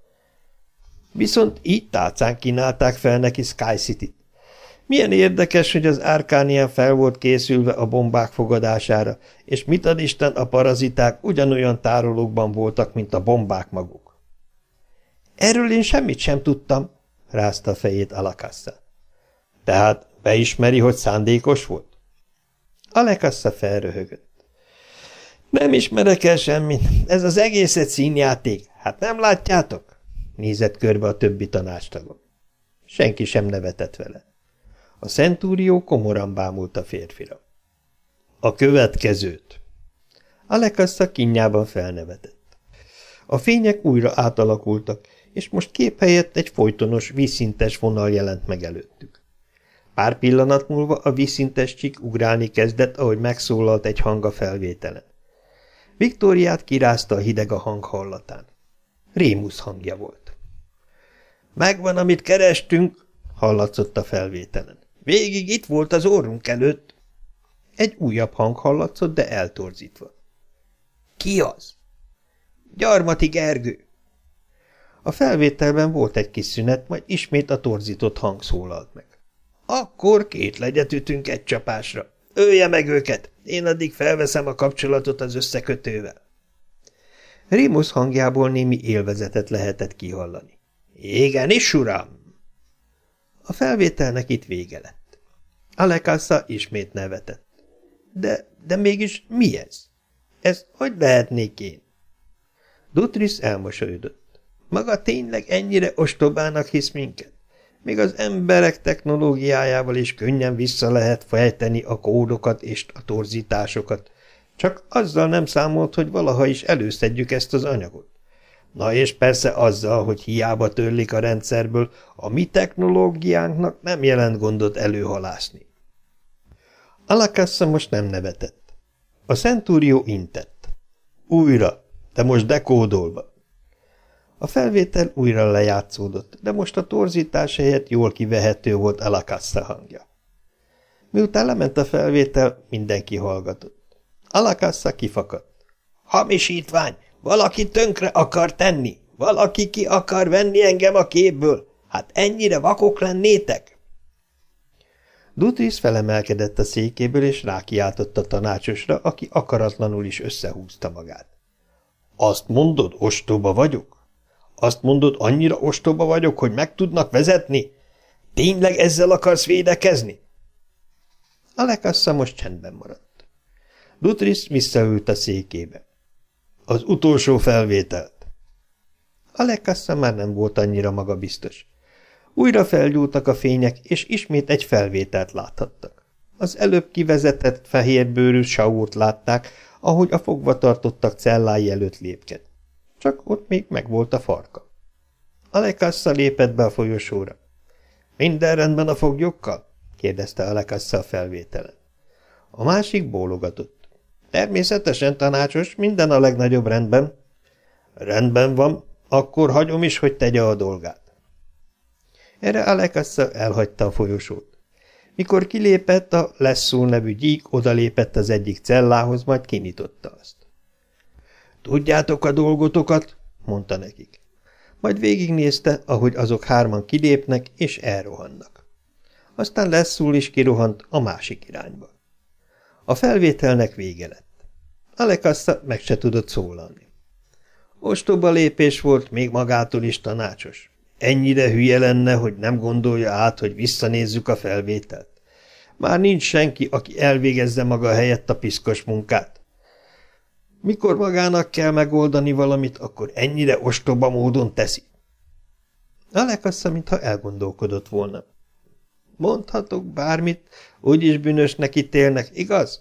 Viszont így tálcán kínálták fel neki Sky City-t. Milyen érdekes, hogy az Arcanian fel volt készülve a bombák fogadására, és mit ad Isten, a paraziták ugyanolyan tárolókban voltak, mint a bombák maguk. Erről én semmit sem tudtam, rázta a fejét Alakassa. Tehát beismeri, hogy szándékos volt? Alakassa felröhögött. Nem ismerek el semmit, ez az egész egy színjáték, hát nem látjátok? Nézett körbe a többi tanácstagon. Senki sem nevetett vele. A Centurio komoran bámult a férfira. A következőt. Alakassa kínjában felnevetett. A fények újra átalakultak, és most kép helyett egy folytonos, vízszintes vonal jelent meg előttük. Pár pillanat múlva a vízszintes csík ugrálni kezdett, ahogy megszólalt egy hang a felvételen. Victoriát kirázta a hideg a hang hallatán. Rémus hangja volt. Megvan, amit kerestünk, hallatszott a felvételen. Végig itt volt az orrunk előtt. Egy újabb hang hallatszott, de eltorzítva. Ki az? Gyarmati Gergő. A felvételben volt egy kis szünet, majd ismét a torzított hang szólalt meg. Akkor 2 legyet ütünk egy csapásra. Ölje meg őket, én addig felveszem a kapcsolatot az összekötővel. Rémusz hangjából némi élvezetet lehetett kihallani. Igenis, uram! A felvételnek itt vége lett. Alekassa ismét nevetett. De mégis mi ez? Ez hogy lehetnék én? Dutris elmosolyodott. Maga tényleg ennyire ostobának hisz minket? Még az emberek technológiájával is könnyen vissza lehet fejteni a kódokat és a torzításokat. Csak azzal nem számolt, hogy valaha is előszedjük ezt az anyagot. Na és persze azzal, hogy hiába törlik a rendszerből, a mi technológiánknak nem jelent gondot előhalászni. Alakassa most nem nevetett. A Centurio intett. Újra, de most dekódolva. A felvétel újra lejátszódott, de most a torzítás helyett jól kivehető volt Alakassa hangja. Miután lement a felvétel, mindenki hallgatott. Alakassa kifakadt. Hamisítvány! Valaki tönkre akar tenni! Valaki ki akar venni engem a képből! Hát ennyire vakok lennétek? Dutris felemelkedett a székéből, és rákiáltott a tanácsosra, aki akaratlanul is összehúzta magát. Azt mondod, ostoba vagyok? Azt mondod, annyira ostoba vagyok, hogy meg tudnak vezetni? Tényleg ezzel akarsz védekezni? Alekassa most csendben maradt. Dutris visszaült a székébe. Az utolsó felvételt. Alekassa már nem volt annyira magabiztos. Újra felgyúltak a fények, és ismét egy felvételt láthattak. Az előbb kivezetett fehérbőrű Saurt látták, ahogy a fogvatartottak cellái előtt lépked. Csak ott még megvolt a farka. Alekassa lépett be a folyosóra. Minden rendben a foglyokkal? kérdezte Alekassa a felvételen. A másik bólogatott. Természetesen, tanácsos, minden a legnagyobb rendben. Rendben van, akkor hagyom is, hogy tegye a dolgát. Erre Alekassa elhagyta a folyosót. Mikor kilépett, a Leszul nevű gyík odalépett az egyik cellához, majd kinyitotta azt. Tudjátok a dolgotokat? Mondta nekik. Majd végignézte, ahogy azok 3 kilépnek és elrohannak. Aztán Leszul is kirohant a másik irányba. A felvételnek vége lett. Alekassa meg se tudott szólalni. Ostoba lépés volt, még magától is, tanácsos. Ennyire hülye lenne, hogy nem gondolja át, hogy visszanézzük a felvételt. Már nincs senki, aki elvégezze maga helyett a piszkos munkát. Mikor magának kell megoldani valamit, akkor ennyire ostoba módon teszi. Alekassa, mintha elgondolkodott volna. Mondhatok bármit, úgyis bűnösnek ítélnek, igaz?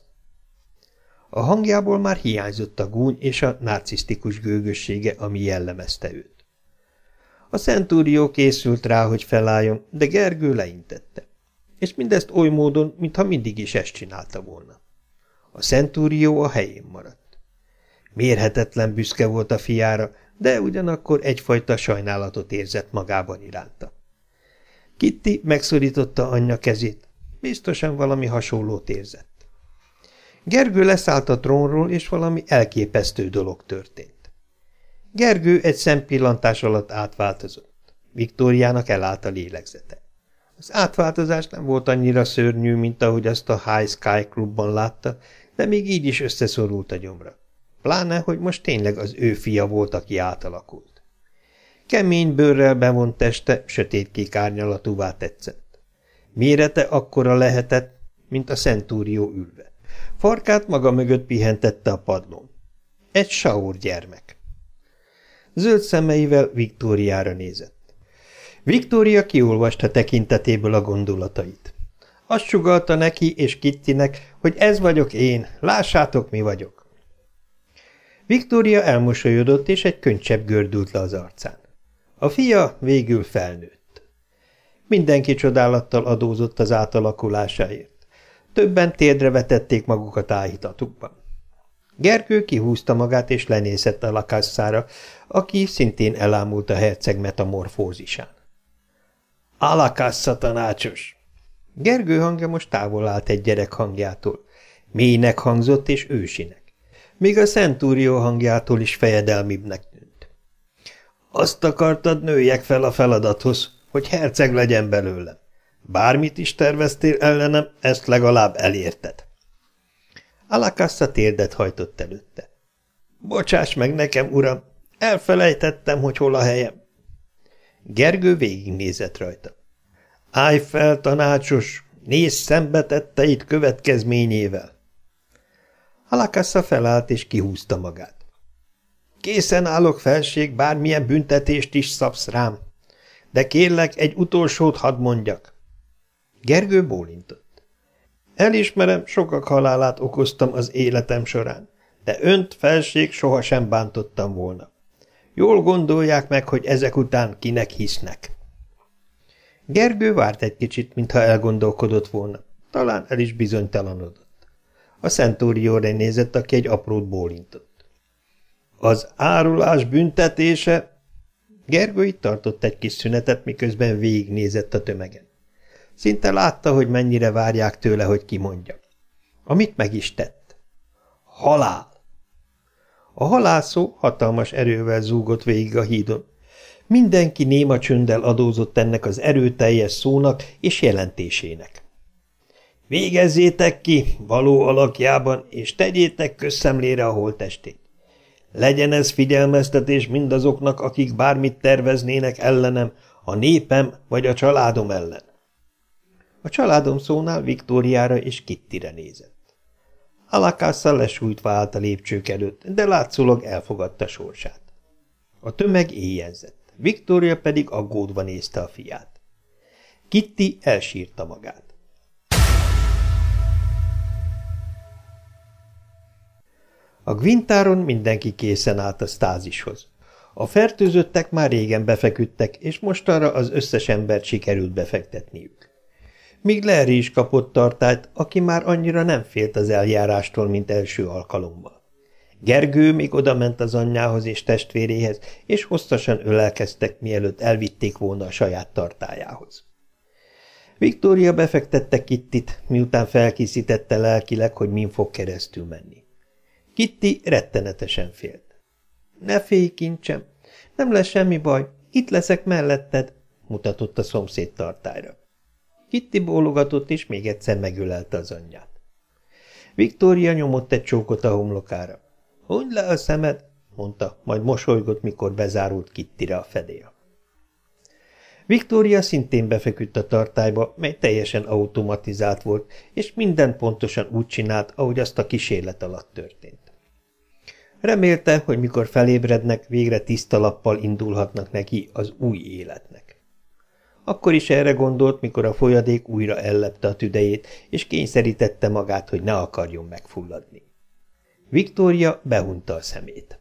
A hangjából már hiányzott a gúny és a narcisztikus gőgössége, ami jellemezte őt. A Centurio készült rá, hogy felálljon, de Gergő leintette. És mindezt oly módon, mintha mindig is ezt csinálta volna. A Centurio a helyén maradt. Mérhetetlen büszke volt a fiára, de ugyanakkor egyfajta sajnálatot érzett magában iránta. Kitty megszorította anyja kezét. Biztosan valami hasonlót érzett. Gergő leszállt a trónról, és valami elképesztő dolog történt. Gergő egy szempillantás alatt átváltozott. Viktóriának elállt a lélegzete. Az átváltozás nem volt annyira szörnyű, mint ahogy azt a High Sky Clubban látta, de még így is összeszorult a gyomra. Pláne, hogy most tényleg az ő fia volt, aki átalakult. Kemény bőrrel bevont teste sötétkék árnyalatúvá tetszett. Mérete akkora lehetett, mint a Centurio ülve. Farkát maga mögött pihentette a padlón. Egy Saur gyermek. Zöld szemeivel Viktóriára nézett. Viktória kiolvasta tekintetéből a gondolatait. Azt sugallta neki és Kittynek, hogy ez vagyok én, lássátok, mi vagyok. Viktória elmosolyodott, és egy könycsepp gördült le az arcán. A fia végül felnőtt. Mindenki csodálattal adózott az átalakulásáért. Többen térdre vetették magukat áhítatukban. Gergő kihúzta magát, és lenézett a Alakasszára, aki szintén elámult a herceg metamorfózisán. Alakassa tanácsos! Gergő hangja most távol állt egy gyerek hangjától. Mélynek hangzott és ősinek. Még a Centurió hangjától is fejedelmibbnek tűnt. Azt akartad, nőjek fel a feladathoz, hogy herceg legyen belőlem. Bármit is terveztél ellenem, ezt legalább elérted. Alakassa térdet hajtott előtte. Bocsáss meg nekem, uram, elfelejtettem, hogy hol a helyem. Gergő végignézett rajta. Állj fel, tanácsos, nézz szembe tetteid következményével. Alakassa felállt és kihúzta magát. Készen állok, felség, bármilyen büntetést is szabsz rám, de kérlek, egy utolsót hadd mondjak. Gergő bólintott. Elismerem, sokak halálát okoztam az életem során, de önt, felség, sohasem bántottam volna. Jól gondolják meg, hogy ezek után kinek hisznek. Gergő várt egy kicsit, mintha elgondolkodott volna. Talán el is bizonytalanodott. A Centurióra nézett, aki egy aprót bólintott. Az árulás büntetése... Gergő itt tartott egy kis szünetet, miközben végignézett a tömegen. Szinte látta, hogy mennyire várják tőle, hogy kimondja. Amit meg is tett. Halál! A halál szó hatalmas erővel zúgott végig a hídon. Mindenki néma csönddel adózott ennek az erőteljes szónak és jelentésének. Végezzétek ki való alakjában, és tegyétek közszemlére a holttestét. Legyen ez figyelmeztetés mindazoknak, akik bármit terveznének ellenem, a népem vagy a családom ellen. A családom szónál Viktóriára és Kittire nézett. Alakassa lesújtva állt a lépcsők előtt, de látszólag elfogadta sorsát. A tömeg éjjenzett, Viktória pedig aggódva nézte a fiát. Kitty elsírta magát. A Gvintáron mindenki készen állt a stázishoz. A fertőzöttek már régen befeküdtek, és mostanra az összes embert sikerült befektetniük. Míg Larry is kapott tartályt, aki már annyira nem félt az eljárástól, mint első alkalommal. Gergő még odament az anyjához és testvéréhez, és hosszasan ölelkeztek, mielőtt elvitték volna a saját tartályához. Viktória befektette Kittit, miután felkészítette lelkileg, hogy min fog keresztül menni. Kitty rettenetesen félt. Ne félj, kincsem, nem lesz semmi baj, itt leszek melletted, mutatott a szomszéd tartályra. Kitty bólogatott, és még egyszer megölelte az anyját. Viktória nyomott egy csókot a homlokára. Hunyd le a szemed, mondta, majd mosolygott, mikor bezárult Kittyre a fedél. Viktória szintén befeküdt a tartályba, mely teljesen automatizált volt, és minden pontosan úgy csinált, ahogy azt a kísérlet alatt történt. Remélte, hogy mikor felébrednek, végre tiszta lappal indulhatnak neki az új életnek. Akkor is erre gondolt, mikor a folyadék újra ellepte a tüdejét, és kényszerítette magát, hogy ne akarjon megfulladni. Viktória behunta a szemét.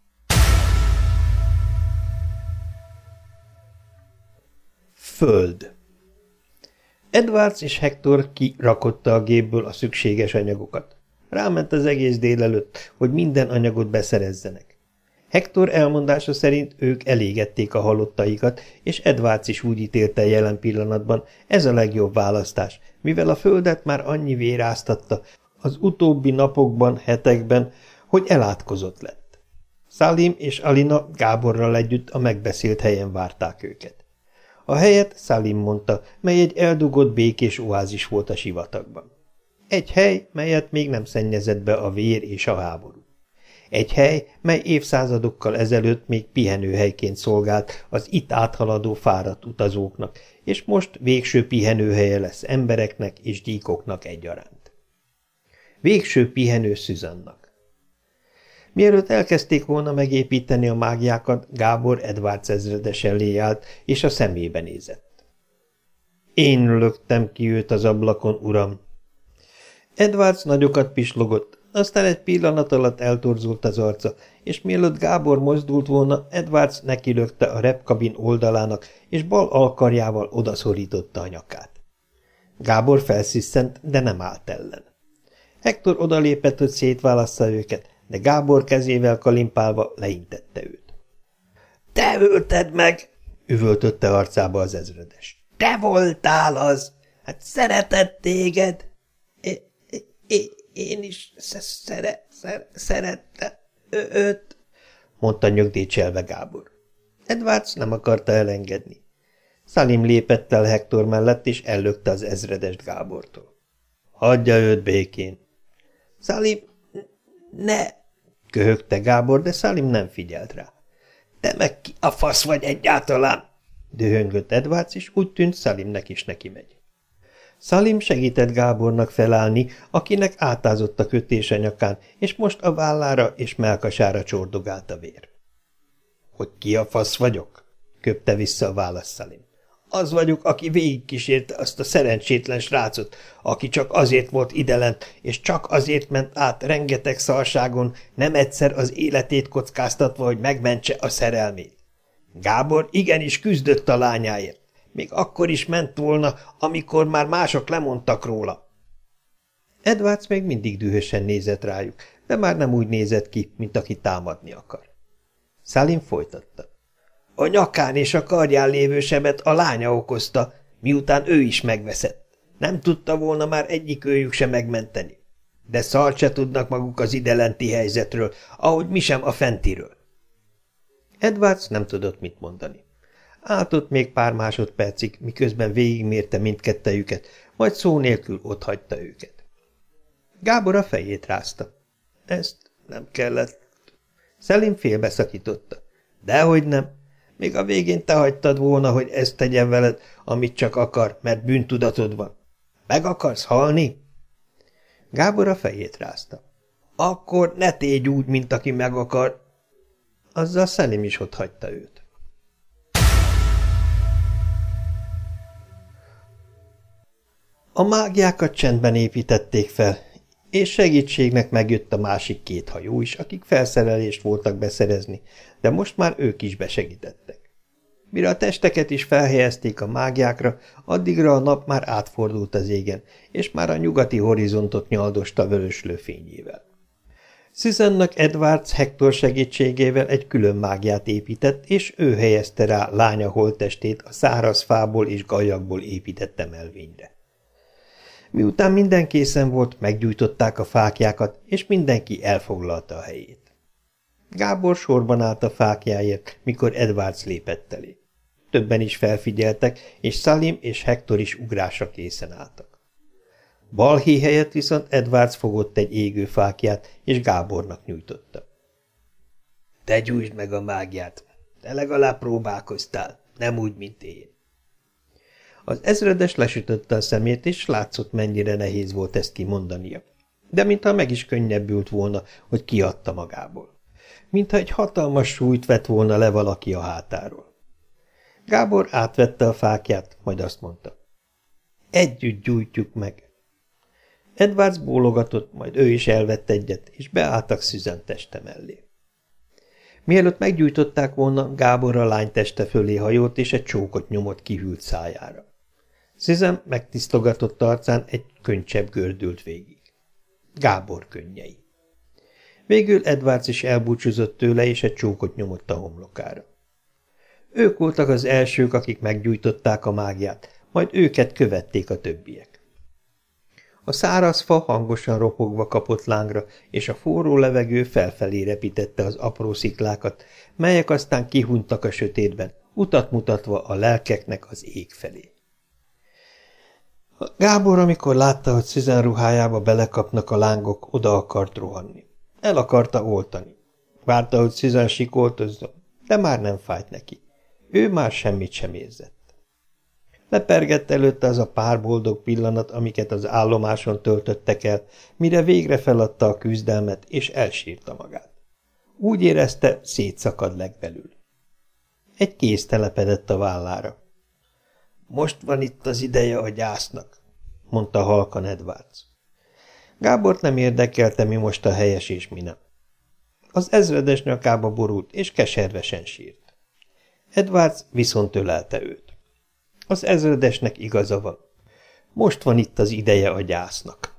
Föld. Edwards és Hector kirakotta a gépből a szükséges anyagokat. Ráment az egész délelőtt, hogy minden anyagot beszerezzenek. Hector elmondása szerint ők elégették a halottaikat, és Edwards is úgy ítélte jelen pillanatban, ez a legjobb választás, mivel a földet már annyi véráztatta az utóbbi napokban, hetekben, hogy elátkozott lett. Salim és Alina Gáborral együtt a megbeszélt helyen várták őket. A helyet Salim mondta, mely egy eldugott békés oázis volt a sivatagban. Egy hely, melyet még nem szennyezett be a vér és a háború. Egy hely, mely évszázadokkal ezelőtt még pihenőhelyként szolgált az itt áthaladó fáradt utazóknak, és most végső pihenőhelye lesz embereknek és gyíkoknak egyaránt. Végső pihenő Szüzannak. Mielőtt elkezdték volna megépíteni a mágiákat, Gábor Edwards ezredes elé állt, és a szemébe nézett. Én löktem ki őt az ablakon, uram. Edwards nagyokat pislogott, aztán egy pillanat alatt eltorzult az arca, és mielőtt Gábor mozdult volna, Edwards nekilökte a repkabin oldalának, és bal alkarjával odaszorította a nyakát. Gábor felsziszent, de nem állt ellen. Hector odalépett, hogy szétválassza őket, de Gábor kezével kalimpálva leintette őt. – Te ölted meg! – üvöltötte arcába az ezredes. – Te voltál az! Hát szeretett téged. Én is szerettem őt, mondta nyögdécselve Gábor. Edwards nem akarta elengedni. Salim lépett el Hector mellett, és ellökte az ezredest Gábortól. Hagyja őt békén. Salim, ne! Köhögte Gábor, de Salim nem figyelt rá. Te meg ki a fasz vagy egyáltalán? Dühöngött Edwards, és úgy tűnt, Salimnek is neki megy. Salim segített Gábornak felállni, akinek átázott a kötés a nyakán, és most a vállára és mellkasára csordogált a vér. Hogy ki a fasz vagyok? Köpte vissza a válasz Salim. Az vagyok, aki végigkísérte azt a szerencsétlen srácot, aki csak azért volt idelent, és csak azért ment át rengeteg szarságon, nem egyszer az életét kockáztatva, hogy megmentse a szerelmét. Gábor igenis küzdött a lányáért. Még akkor is ment volna, amikor már mások lemondtak róla. Edwards még mindig dühösen nézett rájuk, de már nem úgy nézett ki, mint aki támadni akar. Salim folytatta. A nyakán és a karján lévő sebet a lánya okozta, miután ő is megveszett. Nem tudta volna már egyik őjük se megmenteni. De szart se tudnak maguk az idelenti helyzetről, ahogy mi sem a fentiről. Edwards nem tudott mit mondani. Állt ott még pár másodpercig, miközben végigmérte mindkettejüket, majd szó nélkül otthagyta őket. Gábor a fejét rázta. Ezt nem kellett. Salim félbeszakította. Dehogy nem. Még a végén te hagytad volna, hogy ezt tegyen veled, amit csak akar, mert bűntudatod van. Meg akarsz halni? Gábor a fejét rázta. Akkor ne tégy úgy, mint aki meg akar. Azzal Salim is otthagyta őt. A mágiákat csendben építették fel, és segítségnek megjött a másik két hajó is, akik felszerelést voltak beszerezni, de most már ők is besegítettek. Mire a testeket is felhelyezték a mágiákra, addigra a nap már átfordult az égen, és már a nyugati horizontot nyaldosta vöröslő fényével. Susannak Edwards Hector segítségével egy külön mágiát épített, és ő helyezte rá lánya holttestét a száraz fából és gallyakból épített emelvényre. Miután minden készen volt, meggyújtották a fáklyákat, és mindenki elfoglalta a helyét. Gábor sorban állt a fáklyáért, mikor Edwards lépett elé. Többen is felfigyeltek, és Salim és Hector is ugrásra készen álltak. Balhé helyett viszont Edwards fogott egy égő fáklyát, és Gábornak nyújtotta. Te gyújtsd meg a mágiát, te legalább próbálkoztál, nem úgy, mint én. Az ezredes lesütötte a szemét, és látszott, mennyire nehéz volt ezt kimondania. De mintha meg is könnyebbült volna, hogy kiadta magából. Mintha egy hatalmas súlyt vett volna le valaki a hátáról. Gábor átvette a fáklyát, majd azt mondta. Együtt gyújtjuk meg. Edwards bólogatott, majd ő is elvett egyet, és beálltak Susan teste mellé. Mielőtt meggyújtották volna, Gábor a lány teste fölé hajolt, és egy csókot nyomott kihűlt szájára. Susan megtisztogatott arcán egy könycsepp gördült végig. Gábor könnyei. Végül Edwards is elbúcsúzott tőle, és egy csókot nyomott a homlokára. Ők voltak az elsők, akik meggyújtották a mágiát, majd őket követték a többiek. A száraz fa hangosan ropogva kapott lángra, és a forró levegő felfelé repítette az apró sziklákat, melyek aztán kihunytak a sötétben, utat mutatva a lelkeknek az ég felé. Gábor, amikor látta, hogy Susan ruhájába belekapnak a lángok, oda akart rohanni. El akarta oltani. Várta, hogy Susan sikoltozzon, de már nem fájt neki. Ő már semmit sem érzett. Lepergett előtte az a pár boldog pillanat, amiket az állomáson töltöttek el, mire végre feladta a küzdelmet, és elsírta magát. Úgy érezte, szétszakad legbelül. Egy kéz telepedett a vállára. Most van itt az ideje a gyásznak, mondta halkan Edwards. Gábort nem érdekelte, mi most a helyes és mi nem. Az ezredes nyakába borult, és keservesen sírt. Edwards viszont ölelte őt. Az ezredesnek igaza van. Most van itt az ideje a gyásznak.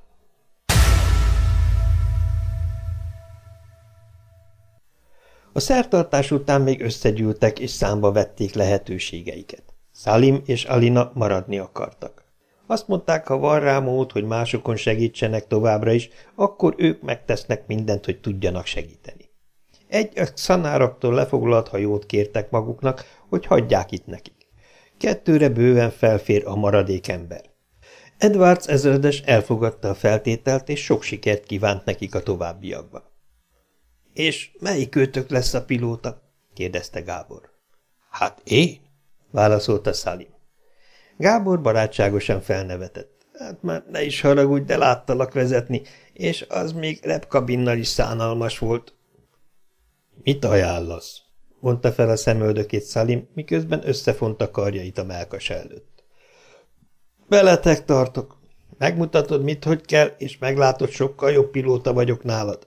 A szertartás után még összegyűltek, és számba vették lehetőségeiket. Salim és Alina maradni akartak. Azt mondták, ha van rá mód, hogy másokon segítsenek továbbra is, akkor ők megtesznek mindent, hogy tudjanak segíteni. Egy szanáraktól lefoglalt hajót kértek maguknak, hogy hagyják itt nekik. 2-re bőven felfér a maradék ember. Edwards ezredes elfogadta a feltételt, és sok sikert kívánt nekik a továbbiakban. – És melyik őtök lesz a pilóta? – kérdezte Gábor. – Hát én? – válaszolta Salim. Gábor barátságosan felnevetett. – Hát már ne is haragudj, de láttalak vezetni, és az még repkabinnal is szánalmas volt. – Mit ajánlasz? – mondta fel a szemöldökét Salim, miközben összefonta karjait a mellkasa előtt. – Veletek tartok. Megmutatod, mit, hogy kell, és meglátod, sokkal jobb pilóta vagyok nálad.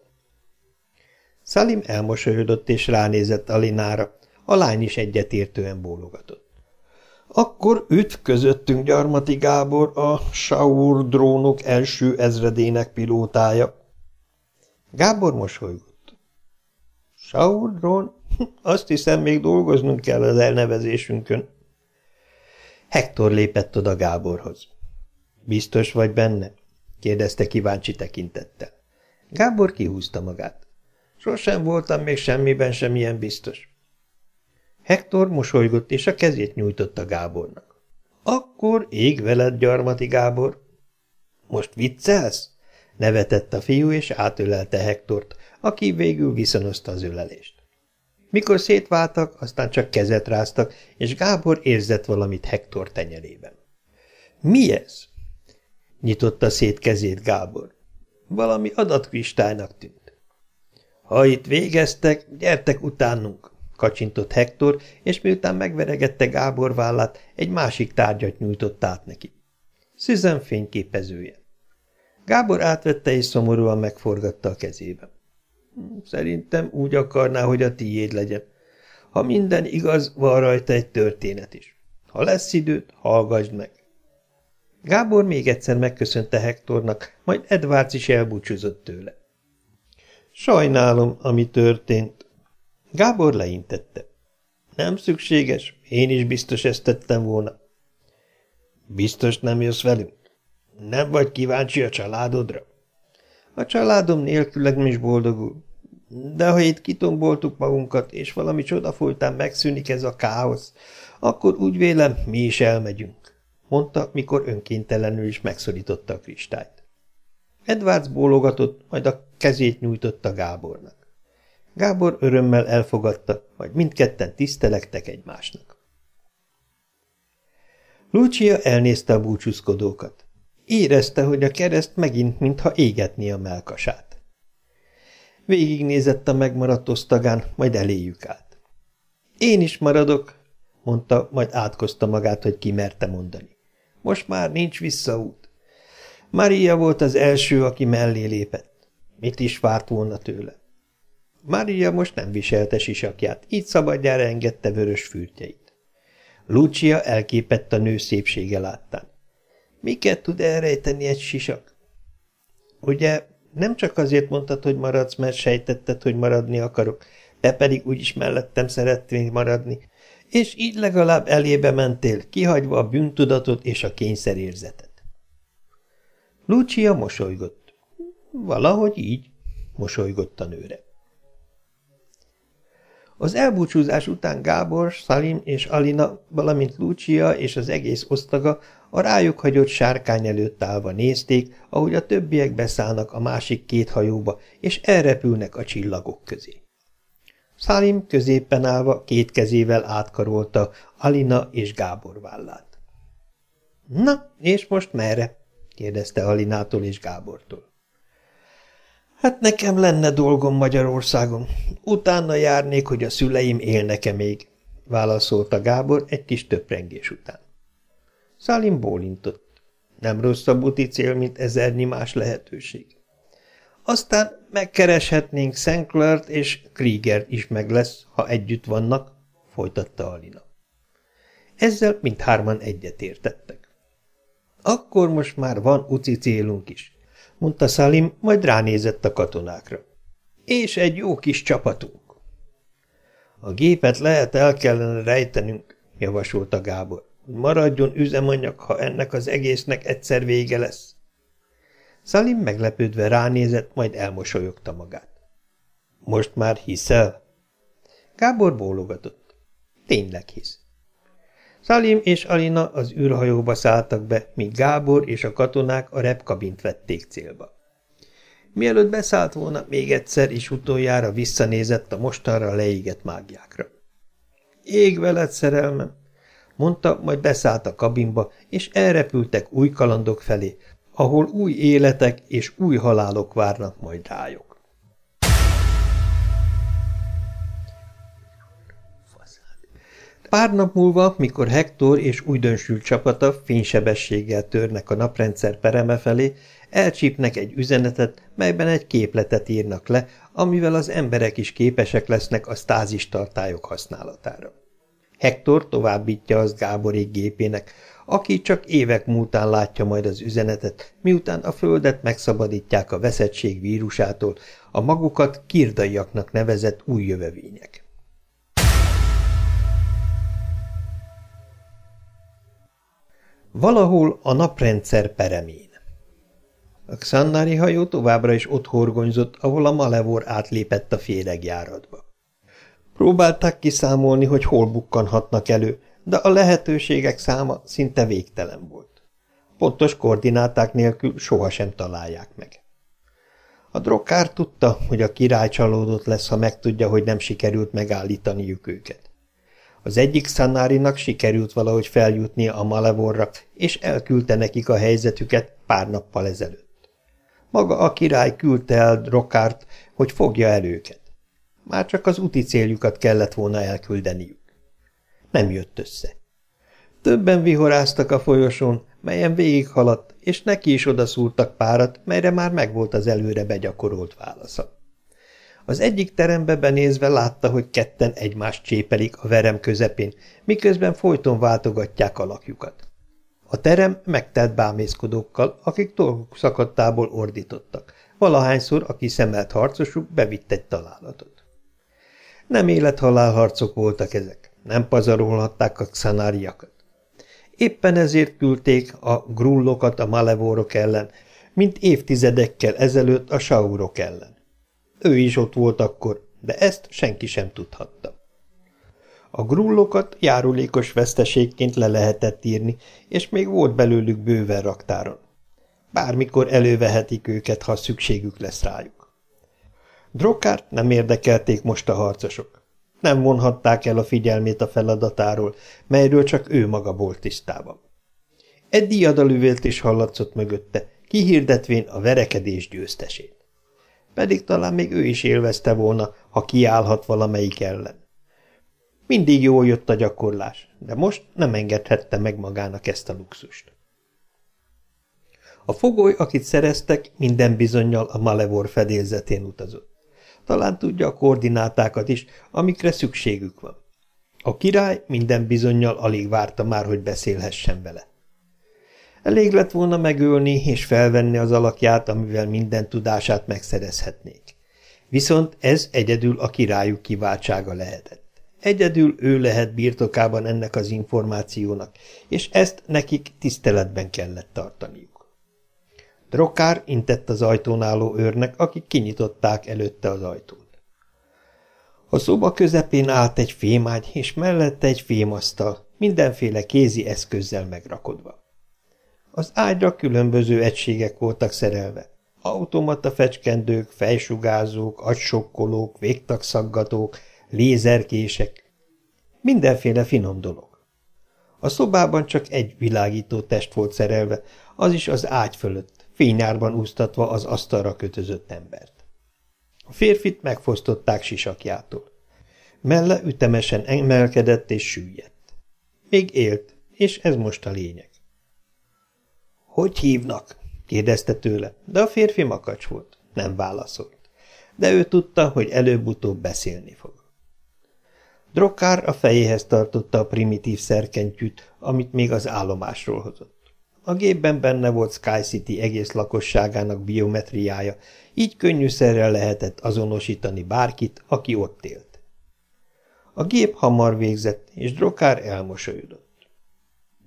Salim elmosolyodott és ránézett Alinára, a lány is egyetértően bólogatott. Akkor üdv közöttünk Gyarmati Gábor, a Saur drónok első ezredének pilótája. Gábor mosolygott. Saur drón? Azt hiszem, még dolgoznunk kell az elnevezésünkön. Hektor lépett oda Gáborhoz. Biztos vagy benne? Kérdezte kíváncsi tekintettel. Gábor kihúzta magát. Sosem voltam még semmiben sem ilyen biztos. Hektor mosolygott, és a kezét nyújtotta Gábornak. Akkor ég veled, Gyarmati Gábor. Most viccelsz? Nevetett a fiú, és átölelte Hektort, aki végül viszonozta az ölelést. Mikor szétváltak, aztán csak kezet ráztak, és Gábor érzett valamit Hektor tenyerében. Mi ez? Nyitotta szét kezét Gábor. Valami adatkristálynak tűnt. Ha itt végeztek, gyertek utánunk, kacsintott Hektor, és miután megveregette Gábor vállát, egy másik tárgyat nyújtott át neki. Susan fényképezője. Gábor átvette és szomorúan megforgatta a kezébe. Szerintem úgy akarná, hogy a tiéd legyen. Ha minden igaz, van rajta egy történet is. Ha lesz időd, hallgassd meg. Gábor még egyszer megköszönte Hektornak, majd Edwards is elbúcsúzott tőle. Sajnálom, ami történt. Gábor leintette. Nem szükséges, én is biztos ezt tettem volna. Biztos nem jössz velünk? Nem vagy kíváncsi a családodra? A családom nélkülem is boldogul. De ha itt kitomboltuk magunkat, és valami csoda folytán megszűnik ez a káosz, akkor úgy vélem, mi is elmegyünk, mondta, mikor önkéntelenül is megszorította a kristályt. Edwards bólogatott, majd a kezét nyújtotta Gábornak. Gábor örömmel elfogadta, majd mindketten tisztelektek egymásnak. Lucia elnézte a búcsúzkodókat. Érezte, hogy a kereszt megint mintha égetné a mellkasát. Végignézett a megmaradt osztagán, majd eléjük állt. Én is maradok, mondta, majd átkozta magát, hogy kimerte mondani. Most már nincs visszaút. Maria volt az első, aki mellé lépett. Mit is várt volna tőle? Maria most nem viselte sisakját, így szabadjára engedte vörös fürtjeit. Lucia elképett a nő szépsége láttán. Miket tud elrejteni egy sisak? Ugye nem csak azért mondtad, hogy maradsz, mert sejtetted, hogy maradni akarok, te pedig úgyis mellettem szeretnél maradni, és így legalább elébe mentél, kihagyva a bűntudatot és a kényszerérzetet. Lucia mosolygott. Valahogy így, mosolygott a nőre. Az elbúcsúzás után Gábor, Salim és Alina, valamint Lucia és az egész osztaga a rájuk hagyott sárkány előtt állva nézték, ahogy a többiek beszállnak a másik két hajóba, és elrepülnek a csillagok közé. Salim középen állva két kezével átkarolta Alina és Gábor vállát. – Na, és most merre? – kérdezte Alinától és Gábortól. – Hát nekem lenne dolgom Magyarországon. Utána járnék, hogy a szüleim élnek-e még – válaszolta Gábor egy kis töprengés után. Salim bólintott. Nem rosszabb úti cél, mint ezernyi más lehetőség. Aztán megkereshetnénk Sinclair-t, és Krieger is meg lesz, ha együtt vannak, folytatta Alina. Ezzel mindhárman egyetértettek. Akkor most már van uci célunk is, mondta Salim, majd ránézett a katonákra. És egy jó kis csapatunk. A gépet lehet el kellene rejtenünk, javasolta Gábor. hogy maradjon üzemanyag, ha ennek az egésznek egyszer vége lesz. Salim meglepődve ránézett, majd elmosolyogta magát. Most már hiszel? Gábor bólogatott. Tényleg hisz. Salim és Alina az űrhajóba szálltak be, míg Gábor és a katonák a repkabint vették célba. Mielőtt beszállt volna, még egyszer és utoljára visszanézett a mostanra leégett mágjákra. Ég veled, szerelmem, mondta, majd beszállt a kabinba, és elrepültek új kalandok felé, ahol új életek és új halálok várnak majd rájuk. Pár nap múlva, mikor Hector és újdonsült csapata fénysebességgel törnek a naprendszer pereme felé, elcsípnek egy üzenetet, melyben egy képletet írnak le, amivel az emberek is képesek lesznek a stázis tartályok használatára. Hector továbbítja azt Gáborék gépének, aki csak évek múltán látja majd az üzenetet, miután a Földet megszabadítják a veszettség vírusától, a magukat kirdaiaknak nevezett új jövevények. Valahol a naprendszer peremén. A Xanari hajó továbbra is ott horgonyzott, ahol a Malevor átlépett a féregjáratba. Próbálták kiszámolni, hogy hol bukkanhatnak elő, de a lehetőségek száma szinte végtelen volt. Pontos koordináták nélkül sohasem találják meg. A Drokkár tudta, hogy a király csalódott lesz, ha megtudja, hogy nem sikerült megállítaniuk őket. Az egyik Xanarinak sikerült valahogy feljutnia a Malevorra, és elküldte nekik a helyzetüket pár nappal ezelőtt. Maga a király küldte el Drokkárt, hogy fogja el őket. Már csak az úti céljukat kellett volna elküldeniük. Nem jött össze. Többen vihoráztak a folyosón, melyen végighaladt, és neki is odaszúrtak párat, melyre már megvolt az előre begyakorolt válasza. Az egyik terembe benézve látta, hogy ketten egymást csépelik a verem közepén, miközben folyton váltogatják alakjukat. A terem megtelt bámészkodókkal, akik torkuk szakadtából ordítottak. Valahányszor a kiszemelt harcosuk bevitt egy találatot. Nem élet-halál harcok voltak ezek, nem pazarolhatták a xanáriakat. Éppen ezért küldték a grullokat a malevorok ellen, mint évtizedekkel ezelőtt a saurok ellen. Ő is ott volt akkor, de ezt senki sem tudhatta. A grullokat járulékos veszteségként le lehetett írni, és még volt belőlük bőven raktáron. Bármikor elővehetik őket, ha szükségük lesz rájuk. Drokkárt nem érdekelték most a harcosok. Nem vonhatták el a figyelmét a feladatáról, melyről csak ő maga volt tisztában. Egy diadalüvélt is hallatszott mögötte, kihirdetvén a verekedés győztesét. Pedig talán még ő is élvezte volna, ha kiállhat valamelyik ellen. Mindig jól jött a gyakorlás, de most nem engedhette meg magának ezt a luxust. A fogoly, akit szereztek, minden bizonnyal a Malevor fedélzetén utazott. Talán tudja a koordinátákat is, amikre szükségük van. A király minden bizonnyal alig várta már, hogy beszélhessen vele. Elég lett volna megölni és felvenni az alakját, amivel minden tudását megszerezhetnék. Viszont ez egyedül a királyuk kiváltsága lehetett. Egyedül ő lehet birtokában ennek az információnak, és ezt nekik tiszteletben kellett tartaniuk. Drokkár intett az ajtón álló őrnek, akik kinyitották előtte az ajtót. A szoba közepén állt egy fémágy, és mellette egy fémasztal, mindenféle kézi eszközzel megrakodva. Az ágyra különböző egységek voltak szerelve. Automata fecskendők, fejsugárzók, agysokkolók, végtagszaggatók, lézerkések. Mindenféle finom dolog. A szobában csak egy világító test volt szerelve, az is az ágy fölött, fényárban úsztatva az asztalra kötözött embert. A férfit megfosztották sisakjától. Melle ütemesen emelkedett és süllyedt. Még élt, és ez most a lényeg. – Hogy hívnak? – kérdezte tőle, de a férfi makacs volt, nem válaszolt. De ő tudta, hogy előbb-utóbb beszélni fog. Drokkár a fejéhez tartotta a primitív szerkentyűt, amit még az állomásról hozott. A gépben benne volt Sky City egész lakosságának biometriája, így könnyűszerrel lehetett azonosítani bárkit, aki ott élt. A gép hamar végzett, és Drokkár elmosolyodott.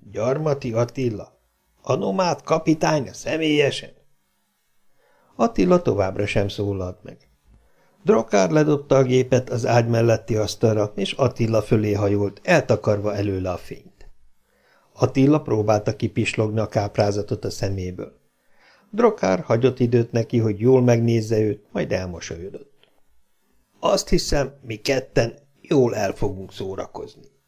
Gyarmati Attila? A nomád kapitánya személyesen? Attila továbbra sem szólalt meg. Drokár ledobta a gépet az ágy melletti asztalra, és Attila fölé hajolt, eltakarva előle a fényt. Attila próbálta kipislogni a káprázatot a szeméből. Drokár hagyott időt neki, hogy jól megnézze őt, majd elmosolyodott. Azt hiszem, mi ketten jól el fogunk szórakozni.